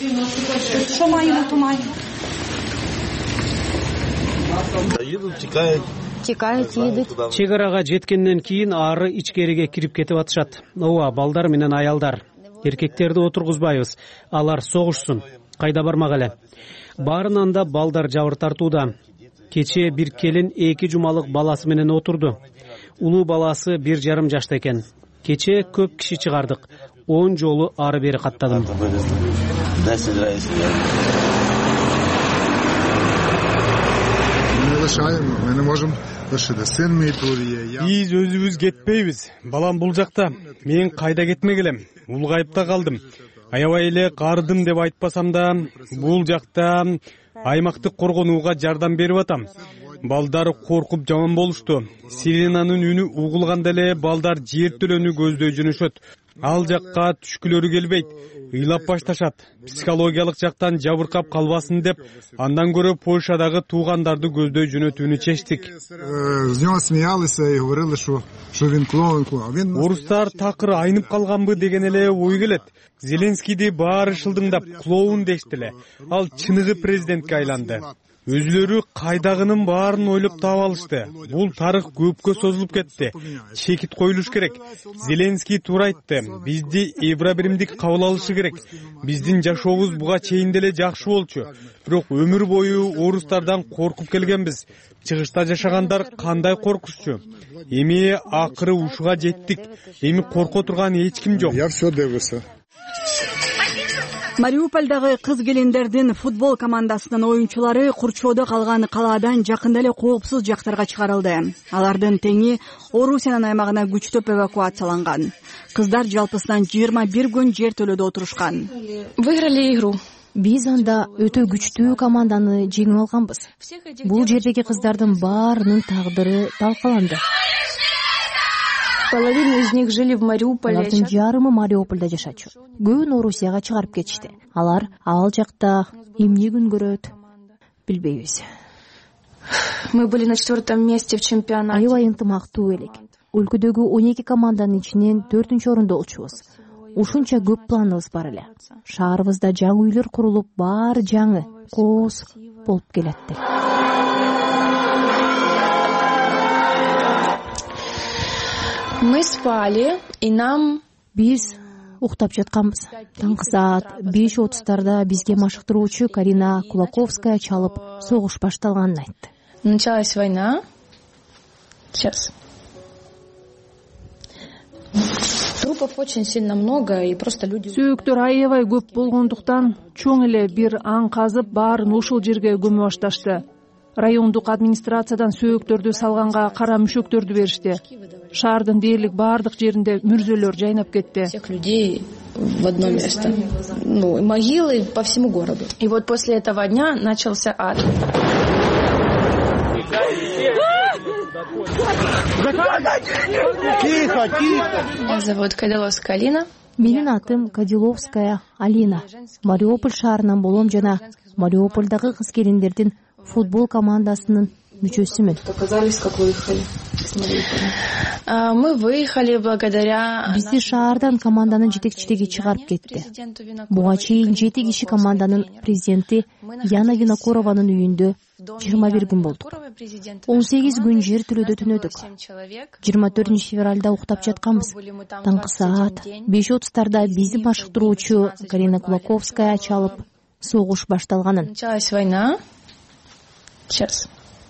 Текают. Чек арага жеткенден кийин ары ичкериге кирип кетип атышат. Ооба, балдар менен аялдар. Эркектерди отургузбайбыз. Алар согушсун. Кайда бармак эле. Баарынан да балдар жабыр тартууда. Кече бир келин 2 жумалык баласы менен отурду. Улуу баласы 1,5 жашта экен. Кече көп киши чыгардык. 10 жолу ары бери каттадым. Биз өзүбүз кетпейбиз. Балам бул жакта. Мен кайда кетмек элем? Улгайыпта калдым. Аябай эле кардым деп айтпасам да, бул жакта аймактык коргонууга жардам берип атам. Балдар коркуп жаман болушту. Сиренанын үнү угулганда эле балдар жертөлөнү көздөй жөнөшөт. Ал жакка түшкүлөрү келбейт. Ыйлап башташат. Психологиялык жактан жабыркап калбасын деп, андан көрө Польшадагы туугандарды көздөй жөнөтүүнү чечтик. Орустар такыр айнып калганбы деген эле ой келет. Зеленскийди баары шылдыңдап клоун дешти эле. Ал чыныгы президентке айланды. Өзүлөрү кайдагынын баарын ойлоп таап алышты. Бул тарых көпкө созулуп кетти. Чекит коюлуш керек. Зеленский туура айтты. Бизди Евробиримдик кабыл алышы керек. Биздин жашообуз буга чейин деле жакшы болчу. Бирок өмүр бою орустардан коркуп келгенбиз. Чыгышта жашагандар кандай коркушчу. Эми акыры ушуга жеттик. Эми корко турган эч ким жок. Я все девиса. Мариупольдагы кыз келиндердин футбол командасынын оюнчулары курчоодо калган калаадан жакында эле коопсуз жактарга чыгарылды. Алардын теңи Орусиянын аймагына күчтөп эвакуацияланган. Кыздар жалпысынан 21 күн жер төлөдө отурушкан. Выиграли игру. Биз анда өтө күчтүү команданы жеңип алганбыз. Бул жердеги кыздардын баарынын тагдыры талкаланды. Половина из них жили в Мариуполе. Алардын жарымы Мариупольдо жашачу. Көбүн Орусияга чыгарып кетишти. Алар ал жакта эмне күн көрөт билбейбиз. Мы были на 4-м месте в чемпионате. Аябай ынтымактуу элек. Өлкөдөгү 12 команданын ичинен 4-орунда болчубуз. Ушунча көп планыбыз бар эле. Шаарыбызда жаңы үйлөр курулуп, баары жаңы, кооз болуп келет. Мы спали, и нам... Биз уктап жатканбыз. Таңкы саат 5:30 бизге машыктыруучу Карина Кулаковская чалып, согуш башталганын айтты. Началась война. Сейчас. Трупов очень сильно много, и просто люди... Сөөктөр аябай көп болгондуктан чоң эле бир аң казып баарын ушул жерге көмө башташты. Райондук администрациядан сөөктөрдү салганга кара мүшөктөрдү беришти. Шаардын дээрлик баардык жеринде мүрзөлөр жайнап кетти. Всех людей в одно место. Могилы по всему городу. И вот после этого дня начался ад. Тихо, тихо. Меня зовут Кадиловская Алина. Менин атым Кадиловская Алина. Мариуполь шаарынан болом жана Мариупольдагы кыз-келиндердин футбол командасынын мүчөсүмүн. Оказались, как выехали. Мы выехали благодаря... Бизди шаардан команданын жетекчилиги чыгарып кетти. Буга чейин 7 киши команданын президенти Яна Винокурованын үйүндө 21 күн болдук. 18 күн жер тилөөдө түнөдүк. 24 февралда уктап жатканбыз. Таңкы саат 5:30 бизди машыктыруучу Карина Кулаковская чалып, согуш башталганын. Началась война. Сейчас.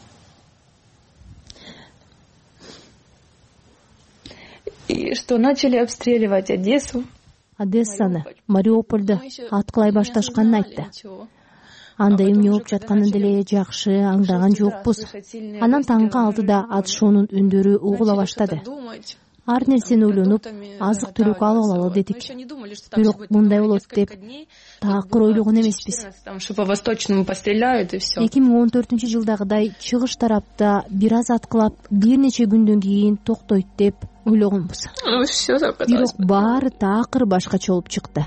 И что начали обстреливать Одессу. Одессаны, Мариупольду аткылай башташканын айтты. Анда эмне болуп жатканын деле жакшы аңдаган жокпуз. Анан таңкы 6:da атышуунун үндөрү угула баштады. Ар нерсени ойлонуп, азык-түлүк алып алалы дедик. Бирок мындай болот деп таакыр ойлогон эмеспиз. Что по восточному постреляют и все. 2014-жылдагыдай чыгыш тарапта бир аз аткылап, бир нече күндөн кийин токтойт деп ойлогонбуз. Бирок баары таакыр башкача болуп чыкты.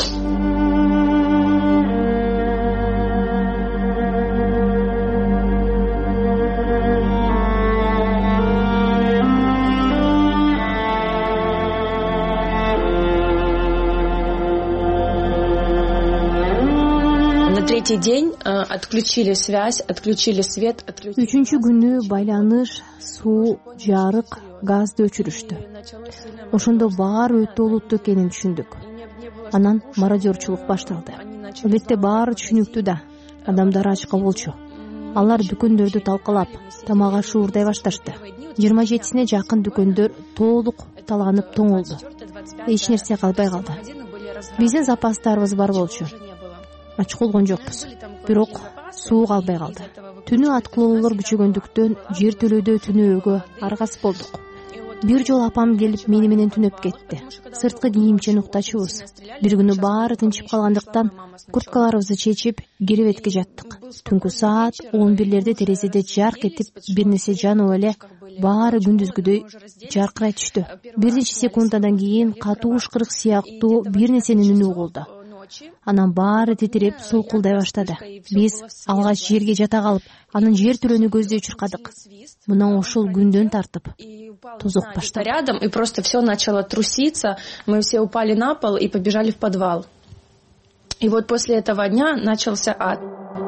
Третий день отключили связь, отключили свет, отключили... Үчүнчү күнү байланыш, суу, жарык, газды өчүрүштү. Ошондо баары өтө олуттуу экенин түшүндүк. Анан мародерчулук башталды. Албетте баары түшүнүктүү да. Адамдар ачка болчу. Алар дүкөндөрдү талкалап, тамак ашы уурдай башташты. 27-сине жакын дүкөндөр толук таланып тоңолду. Эч нерсе калбай калды. Биздин запастарыбыз бар болчу. Ач болгон жокпуз. Бирок суу калбай калды. Түнү аткылоолор күчөгөндүктөн жер төлөөдө түнөөгө аргасып болдук. Бир жолу апам келип мени менен түнөп кетти. Сырткы кийимчен уктачубуз. Бир күнү баары тынчып калгандыктан курткаларыбызды чечип керебетке жаттык. Түнкү саат 11-лерде терезеде жарк этип бир нерсе жанып эле баары күндүзгүдөй жаркырай түштү. Биринчи секундадан кийин катуу ышкырык сыяктуу бир нерсенин үнү угулду. Анан баары титиреп солкулдай баштады. Биз алгач жерге жата калып, анын жер тилөөнү көздөй чуркадык. Мына ушул күндөн тартып тозок баштады. Рядом, и просто все начало труситься. Мы все упали на пол и побежали в подвал. И вот после этого дня начался ад.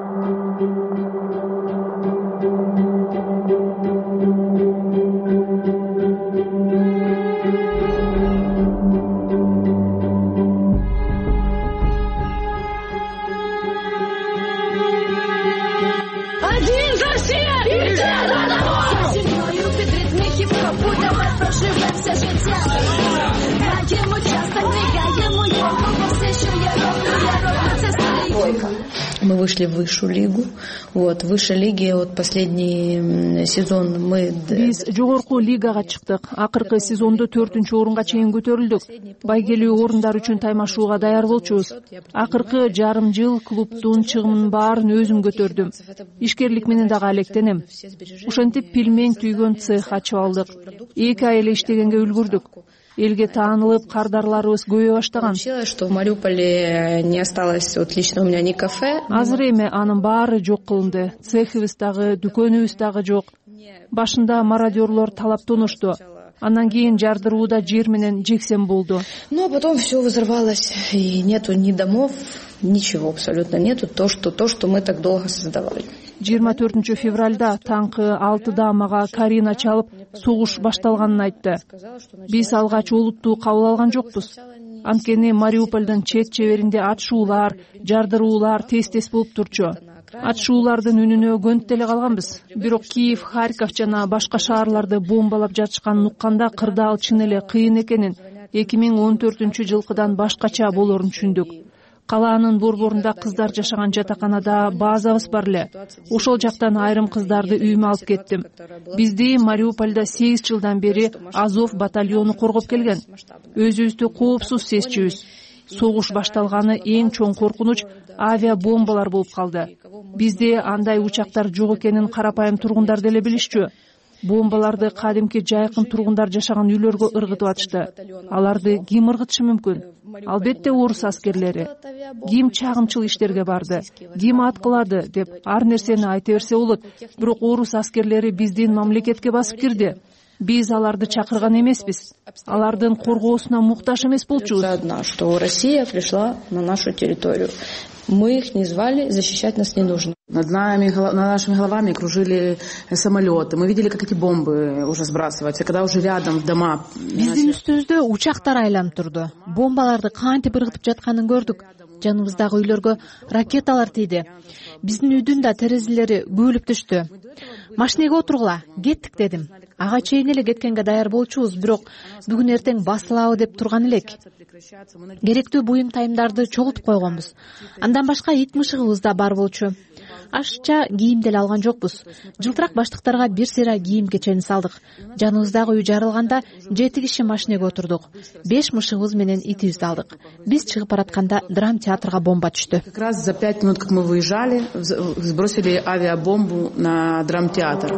Мы вышли в высшую лигу. Вот, в высшей лиге вот последний сезон мы... Биз жогорку лигага чыктык. Акыркы сезондо 4-орунга чейин көтөрүлдүк. Байгелүү орундар үчүн таймашууга даяр болчубуз. Акыркы жарым жыл клубдун чыгымынын баарын өзүм көтөрдүм. Ишкерлик менен дагы алектенем. Ошентип пилмең түйгөн цех ачып алдык. 2 ай эле иштегенге үлгүрдүк. Элге таанылып, кардарларыбыз көбөйө баштаган. Что в Мариуполе не осталось вот лично у меня ни кафе. Азыр эми анын баары жок кылынды. Цехибиз дагы, дүкөнүбүз дагы жок. Башында мародерлор талаптонушту. Андан кийин жардырууда жер менен жексен болду. Ну а потом все взорвалось, и нету ни домов, ничего абсолютно нету, то, что мы так долго создавали. 24 таңкы 6 мага Карина чалып согуш башталганын айтты. Биз алгач олуттуу кабыл алган жокпуз. Анткени Мариупольдун чет чеберинде атышуулар, жардыруулар тез болуп турчу. Атышуулардын үнүнө көнүп деле калганбыз. Бирок Киев, Харьков жана башка шаарларды бомбалап жатышканын укканда кырдаал чын эле кыйын экенин, 2014-жылкыдан башкача болорун түшүндүк. Калаанын борборунда кыздар жашаган жатаканада базабыз бар эле. Ошол жактан айрым кыздарды үйүмө алып кеттим. Бизди Мариупольдо 8 жылдан бери Азов батальону коргоп келген. Өзүбүздү коопсуз сезчүбүз. Согуш башталганы эң чоң коркунуч авиа бомбалар болуп калды. Бизде андай учактар жок экенин карапайым тургундар деле билишчү. Бомбаларды кадимки жайкын тургундар жашаган үйлөргө ыргытып атышты. Аларды ким ыргытышы мүмкүн? Албетте орус аскерлери. Ким чагымчыл иштерге барды, ким аткылады деп ар нерсени айта берсе болот. Бирок орус аскерлери биздин мамлекетке басып кирди. Биз аларды чакырган эмеспиз. Алардын коргоосуна муктаж эмес болчубуз. Что Россия пришла на нашу территорию. Мы их не звали, защищать нас не нужно. Над нашими головами кружили самолеты. Мы видели, как эти бомбы уже сбрасываются. Когда уже рядом дома... Биздин үстүбүздө учактар айланып турду. Бомбаларды кантип ыргытып жатканын көрдүк. Жаныбыздагы үйлөргө ракеталар тийди. Биздин үйдүн да терезелери көөлүп түштү. Машинеге отургула, кеттик дедим. Ага чейин эле кеткенге даяр болчубуз, бирок бүгүн эртең басылабы деп турган элек. Керектүү буюм тайымдарды чогултуп койгонбуз. Андан башка ит мышыгыбыз да бар болчу. Ашча кийим деле алган жокпуз. Жылтырак баштыктарга бир сыйра кийим кечени салдык. Жаныбыздагы үй жарылганда 7 киши машинеге отурдук. 5 мышыгыбыз менен итибизди алдык. Биз чыгып баратканда драм театрга бомба түштү. Как раз за 5 минут, как мы выезжали, сбросили авиабомбу на драмтеатр.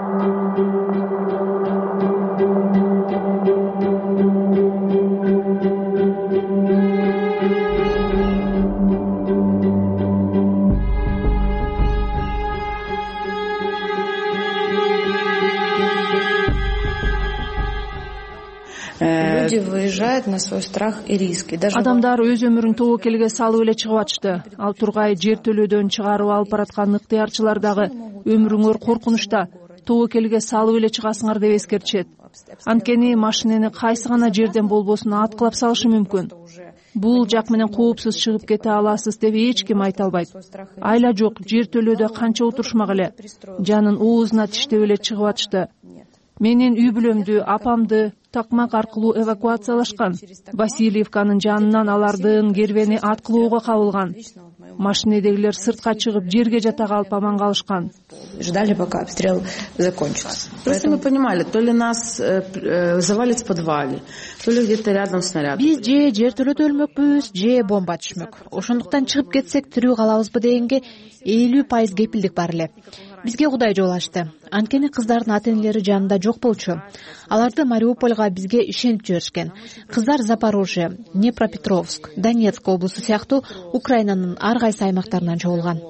Выезжает на свой страх и риски. Адамдар өз өмүрүн тобокелге салып эле чыгып атышты. Ал тургай жертөлөдөн чыгарып алып бараткан ыктыярчылар дагы өмүрүңөр коркунучта, тобокелге салып эле чыгасыңар деп эскертишет. Анткени машинени кайсы гана жерден болбосун аткылап салышы мүмкүн. Бул жак менен коопсуз чыгып кете аласыз деп эч ким айта албайт. Айла жок, жертөлөдө канча отурушмак эле. Жанын оозуна тиштеп эле чыгып атышты. Менин үй бүлөмдү, апамды такмак аркылуу эвакуациялашкан. Васильевканын жанынан алардын кербени аткылоого кабылган. Машинедегилер сыртка чыгып жерге жата калып аман калышкан. Ждали, пока обстрел закончится. Просто мы понимали, то ли нас завалит в подвале, то ли где-то рядом снаряд. Биз же жертөлөдө өлмөкпүз, же бомба түшмөк. Ошондуктан чыгып кетсек тирүү калабызбы дегенге 50% кепилдик бар эле. Бизге Кудай жол ачты. Анткени кыздардын ата-энелери жанында жок болчу. Аларды Мариупольга бизге ишенип жиберишкен. Кыздар Запорожье, Днепропетровск, Донецк облусу сыяктуу Украинанын ар кайсы аймактарынан чогулган.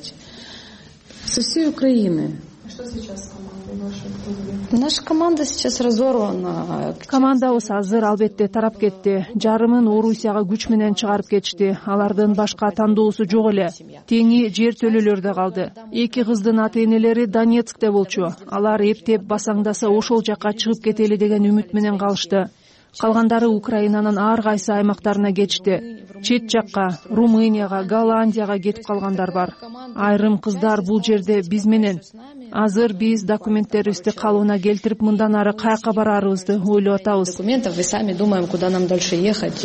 Со всей Украины. Что сейчас наша команда сейчас разорвана. Командабыз азыр албетте тарап кетти. Жарымын Орусияга күч менен чыгарып кетишти. Алардын башка тандоосу жок эле. Теңи жертөлөлөрдө калды. 2 кыздын ата-энелери Донецкте болчу. Алар эптеп басаңдаса ошол жакка чыгып кетели деген үмүт менен калышты. Калгандары Украинанын ар кайсы аймактарына кетишти. Чет жакка, Румынияга, Голландияга кетип калгандар бар. Айрым кыздар бул жерде биз менен. Азыр биз документтерибизди калыбына келтирип, мындан ары каяка барарыбызды ойлоп атабыз. Документов и сами думаем, куда нам дальше ехать.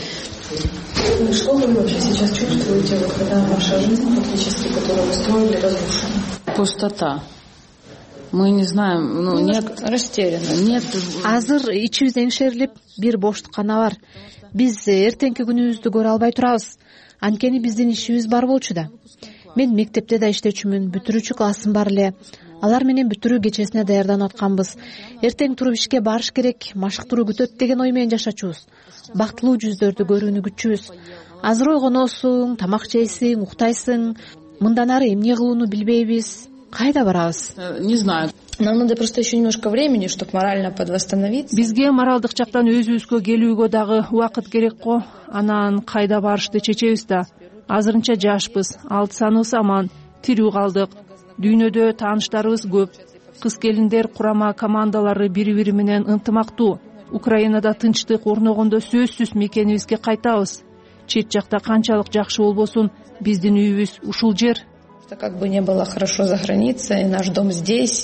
Что вы вообще сейчас чувствуете, когда ваша жизнь, фактически, которую вы строили, разрушена? Пустота. Мы не знаем, нет, растеряны. Нет. Азыр ичибиз эңшерилип, бир боштук гана бар. Биз эртеңки күнүбүздү көрө албай турабыз. Анткени биздин ишибиз бар болчу да. Мен мектепте да иштечүмүн, бүтүрүүчү классым бар эле. Алар менен бүтүрүү кечесине даярданып атканбыз. Эртең туруп ишке барыш керек, машыктыруу күтөт деген ой менен жашачубуз. Бактылуу жүздөрдү көрүүнү күтчүбүз. Азыр ойгоносуң, тамак жейсиң, уктайсың. Мындан ары эмне кылууну билбейбиз. Кайда барабыз? Не знаю. Нам надо просто еще немножко времени, чтобы морально подвосстановиться. Бизге моралдык жактан өзүбүзгө келүүгө дагы убакыт керек го. Анан кайда барышты чечебиз да. Азырынча жашпыз, 6 саныбыз аман, тирүү калдык. Дүйнөдө тааныштарыбыз көп. Кыз-келиндер курама командалары бири-бири менен ынтымактуу. Украинада тынчтык орногондо сөзсүз мекенибизге кайтабыз. Чет жакта канчалык жакшы болбосун, биздин үйүбүз ушул жер. Как бы не было хорошо за границей, наш дом здесь.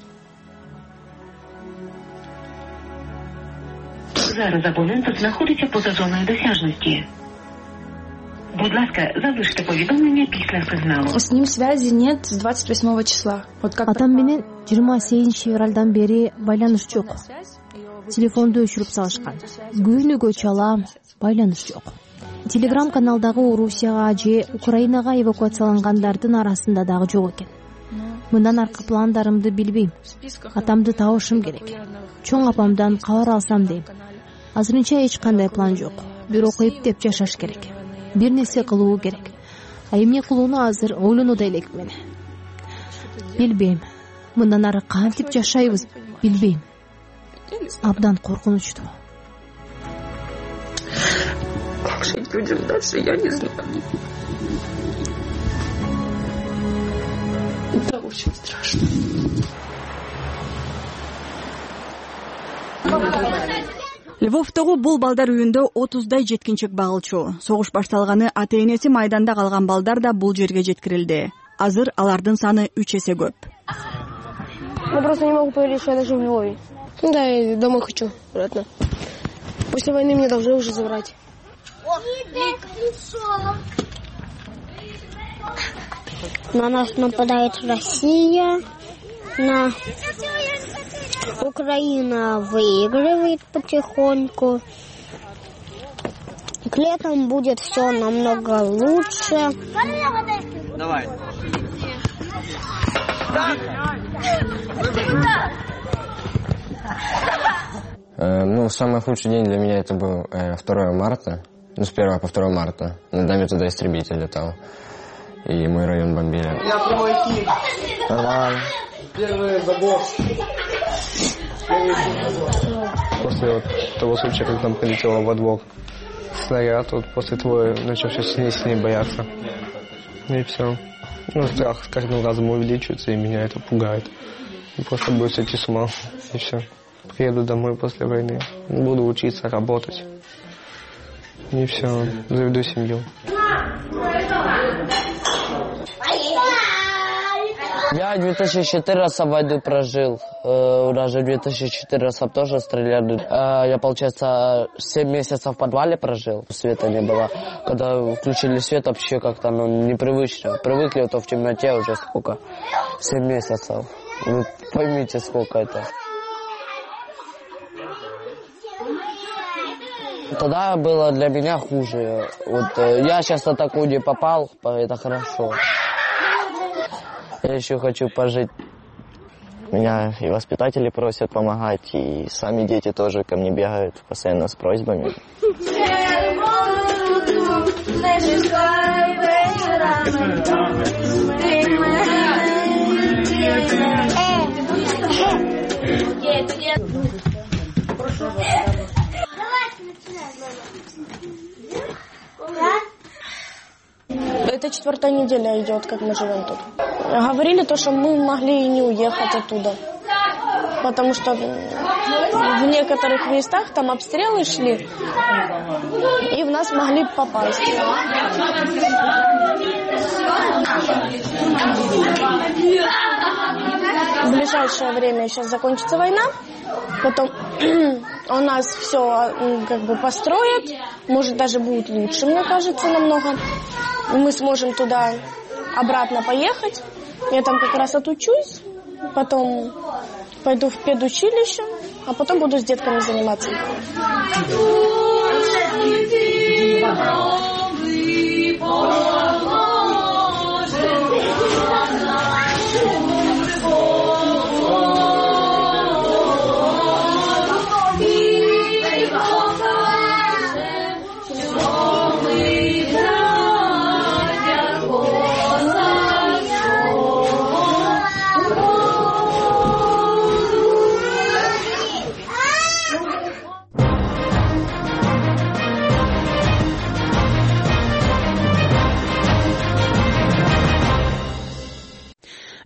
Зараз абонент знаходиться поза зоною досяжності. Будь ласка, залиште повідомлення після сигналу. С ним связи нет с 28 числа. Атам менен 28 февралдан бери байланыш жок. Телефонду өчүрүп салышкан. Күнүгө чалам, байланыш жок. Телеграм каналдагы Орусияга же Украинага эвакуациялангандардын арасында дагы жок экен. Мындан аркы пландарымды билбейм. Атамды табышым керек. Чоң апамдан кабар алсам дейм. Азырынча эч кандай план жок. Бирок эптеп жашаш керек. Бир нерсе кылуу керек. А эмне кылууну азыр ойлонууда элекмин. Билбейм. Мындан ары кантип жашайбыз, билбейм. Абдан коркунучтуу. Как жить людям дальше, я не знаю. Это очень страшно. Львовдогу бул балдар үйүндө 30дай жеткинчек багылчу. Согуш башталганы ата-энеси майданда калган балдар да бул жерге жеткирилди. Азыр алардын саны 3 эсе көп. Я просто не могу поверить, что я даже в Львове. Да, я домой хочу, обратно. После войны мне должны уже забрать. На нас нападает Россия, Украина выигрывает потихоньку. К летом будет все намного лучше. Давай. Самый худший день для меня это был 2 марта. С 1 по 2 марта. Над нами туда истребитель летал. И мой район бомбили. Я прямой эфир. Нормально. Первый забор. После того случая, как нам прилетело во двор снаряд, после того начал с ней бояться. И все. Страх с каждым разом увеличивается, и меня это пугает. Просто буду сойти с ума. И все. Приеду домой после войны. Буду учиться, работать. И все. Заведу семью. Я 2014 войну прожил. Даже в 2014 тоже стреляли. Я, получается, 7 месяцев в подвале прожил. Света не было. Когда включили свет, вообще как-то непривычно. Привыкли, то в темноте уже сколько? 7 месяцев. Вы поймите, сколько это. Тогда было для меня хуже. Я сейчас на такую не попал, это хорошо. Я еще хочу пожить. Меня и воспитатели просят помогать, и сами дети тоже ко мне бегают постоянно с просьбами. Это 4-я неделя идет, как мы живем тут. Говорили то, что мы могли и не уехать оттуда. Потому что в некоторых местах там обстрелы шли, и в нас могли попасть. В ближайшее время сейчас закончится война, потом у нас все как бы построят, может даже будет лучше, мне кажется, намного. Мы сможем туда обратно поехать. Я там как раз отучусь, потом пойду в педучилище, а потом буду с детками заниматься.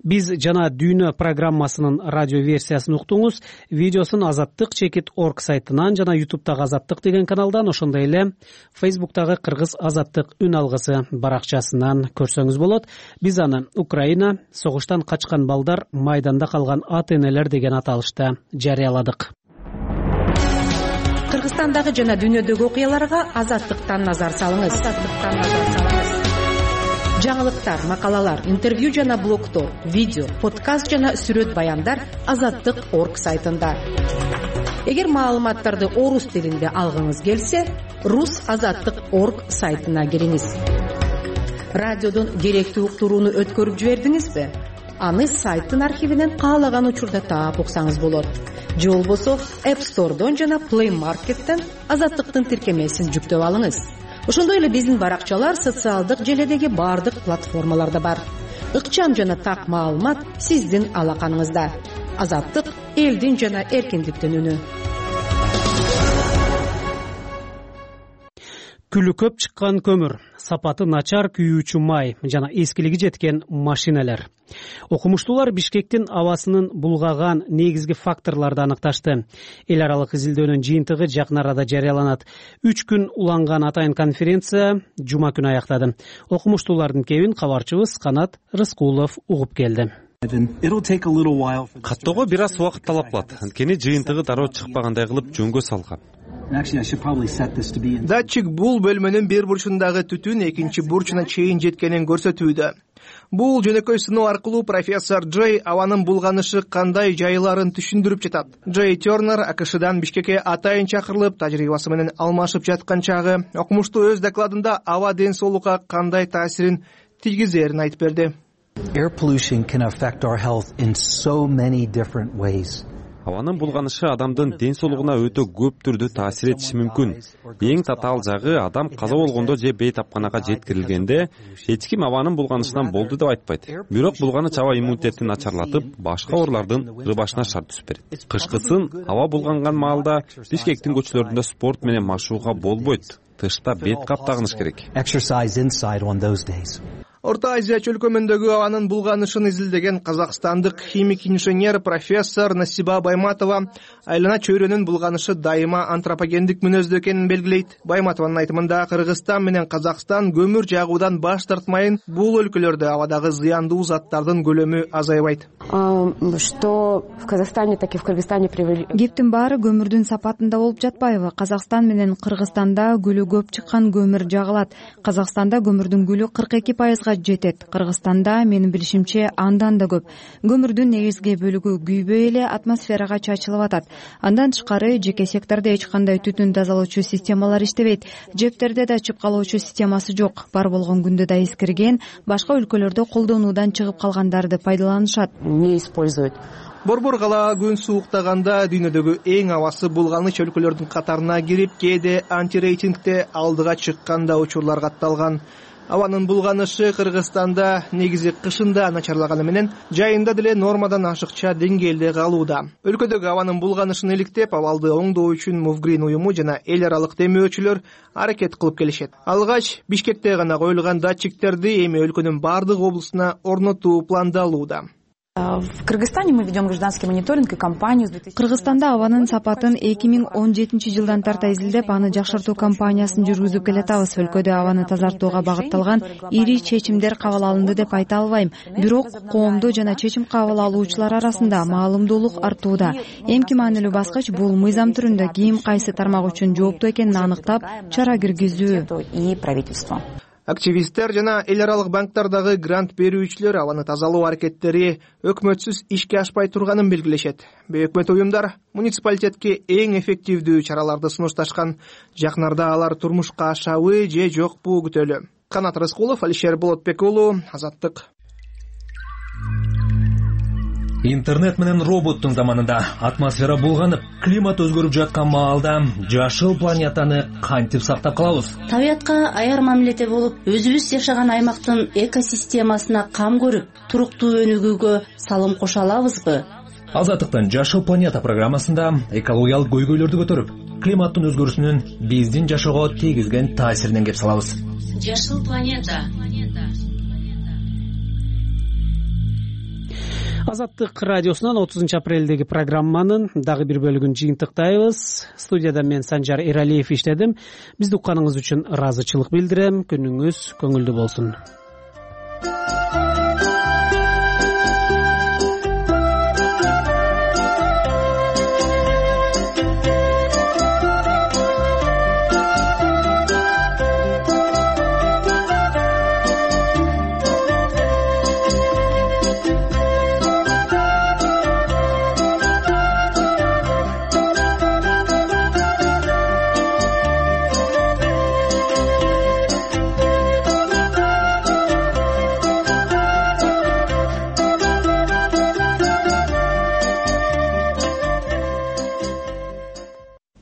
Биз жана дүйнө программасынын радио версиясын уктуңуз. Видеосун azattik.org сайтынан жана YouTube'дагы Азаттык деген каналдан, ошондой эле Facebook'тагы Кыргыз Азаттык үн алгысы баракчасынан көрсөңүз болот. Биз аны Украина, согуштан качкан балдар, майданда калган ата-энелер деген аталышта жарыяладык. Кыргызстандагы жана дүйнөдөгү окуяларга Азаттыктан назар салыңыз. Жаңылыктар, макалалар, интервью жана блогтор, видео, подкаст жана сүрөт баяндар Азаттык.org сайтында. Эгер маалыматтарды орус тилинде алгыңыз келсе, rus.azattik.org сайтына кириңиз. Радиодон керектүү уктурууну өткөрүп жибердиңизби? Аны сайттын архивинен каалаган учурда таап уксаңыз болот. Же болбосо App Store'дон жана Play Market'тен Азаттыктын тиркемесин жүктөп алыңыз. Ошондой эле биздин баракчалар социалдык желедеги бардык платформаларда бар. Ыкчам жана так маалымат сиздин алаканыңызда. Азаттык — элдин жана эркиндиктин үнү. Күлү көп чыккан көмүр, сапаты начар күйүүчү май жана эскилиги жеткен машиналар. Окумуштуулар Бишкектин абасынын булгаган негизги факторлорду аныкташты. Эл аралык изилдөөнүн жыйынтыгы жакын арада жарыяланат. 3 күн уланган атайын конференция жума күнү аяктады. Окумуштуулардын кебин кабарчыбыз Канат Рыскулов угуп келди. Каттоого бир аз убакыт талап кылат. Анткени жыйынтыгы дароо чыкпагандай кылып жөнгө салган. Датчик бул бөлмөнүн бир бурчундагы түтүн экинчи бурчуна чейин жеткенин көрсөтүүдө. Бул жөнөкөй сыноо аркылуу профессор Джей абанын булганышы кандай жайларын түшүндүрүп жатат. Джей Тернер АКШдан Бишкекке атайын чакырылып, тажрыйбасы менен алмашып жаткан чагы окумуштуу өз докладында аба ден соолукка кандай таасирин тийгизерин айтып берди. Air pollution can affect our health in so many different ways. Абанын булганышы адамдын ден соолугуна өтө көп түрдө таасир этиши мүмкүн. Эң татаал жагы, адам каза болгондо же бейтапканага жеткирилгенде эч ким абанын булганышынан болду деп айтпайт. Бирок булганыч аба иммунитетин начарлатып, башка оорулардын ырбашына шарт түсүп берет. Кышкысын аба булганган маалда Бишкектин көчөлөрүндө спорт менен машууга болбойт. Тышта бет кап тагыныш керек. Орто Азия чөлкөмүндөгү абанын булганышын изилдеген казакстандык химик-инженер профессор Насиба Байматова айлана чөйрөнүн булганышы дайыма антропогендик мүнөздө экенин белгилейт. Байматованын айтымында Кыргызстан менен Казакстан көмүр жагуудан баш тартмайын, бул өлкөлөрдө абадагы зыяндуу заттардын көлөмү азайбайт. Что в Казахстане, так и в Кыргызстане привели. Кептин баары көмүрдүн сапатында болуп жатпайбы? Казакстан менен Кыргызстанда күлү көп чыккан көмүр жагылат. Казакстанда көмүрдүн күлү 42% жетет. Кыргызстанда менин билишимче андан да көп. Көмүрдүн негизги бөлүгү күйбөй эле атмосферага чачылып атат. Андан тышкары жеке сектордо эч кандай түтүн тазалоочу системалар иштебейт. Жептерде да чыпкалоочу системасы жок. Бар болгон күндө да эскирген, башка өлкөлөрдө колдонуудан чыгып калгандарды пайдаланышат. Не используют. Борбор кала күн сууктаганда дүйнөдөгү эң абасы булганыч өлкөлөрдүн катарына кирип, кээде антирейтингде алдыга чыкканда учурлар катталган. Абанын булганышы Кыргызстанда негизи кышында начарлаганы менен жайында деле нормадан ашыкча деңгээлде калууда. Өлкөдөгү абанын булганышын иликтеп, абалды оңдоо үчүн Мувгрин уюму жана эл аралык демөөчүлөр аракет кылып келишет. Алгач Бишкекте гана коюлган датчиктерди эми өлкөнүн бардык облусуна орнотуу пландалууда. В Кыргызстане мы ведем гражданский мониторинг и кампанию. Кыргызстанда абанын сапатын 2017 жылдан тарта изилдеп, аны жакшыртуу кампаниясын жүргүзүп келатабыз. Өлкөдө абаны тазартууга багытталган ири чечимдер кабыл алынды деп айта албайм. Бирок коомдо жана чечим кабыл алуучулар арасында маалымдуулук артууда. Эмки маанилүү баскыч бул мыйзам түрүндө ким кайсы тармак үчүн жооптуу экенин аныктап, чара киргизүү. И правительство. Активисттер жана эл аралык банктардагы грант берүүчүлөр абаны тазалоо аракеттери өкмөтсүз ишке ашпай турганын белгилешет. Бейөкмөт уюмдар муниципалитетке эң эффективдүү чараларды сунушташкан. Жакын арада алар турмушка ашабы же жокпу күтөлү. Канат Рыскулов, Алишер Болотбек уулу, Азаттык. Интернет менен роботтун заманында атмосфера булганып, климат өзгөрүп жаткан маалда жашыл планетаны кантип сактап калабыз? Табиятка аяр мамиледе болуп, өзүбүз жашаган аймактын экосистемасына кам көрүп, туруктуу өнүгүүгө салым кошо алабызбы? Азаттыктын Жашыл планета программасында экологиялык көйгөйлөрдү көтөрүп, климаттын өзгөрүүсүнүн биздин жашоого тийгизген таасиринен кеп салабыз. Жашыл планета. Азаттык радиосунан 30 апрелдеги программанын дагы бир бөлүгүн жыйынтыктайбыз. Студияда мен Санжар Эралиев иштедим. Бизди укканыңыз үчүн ыраазычылык билдирем. Күнүңүз көңүлдүү болсун.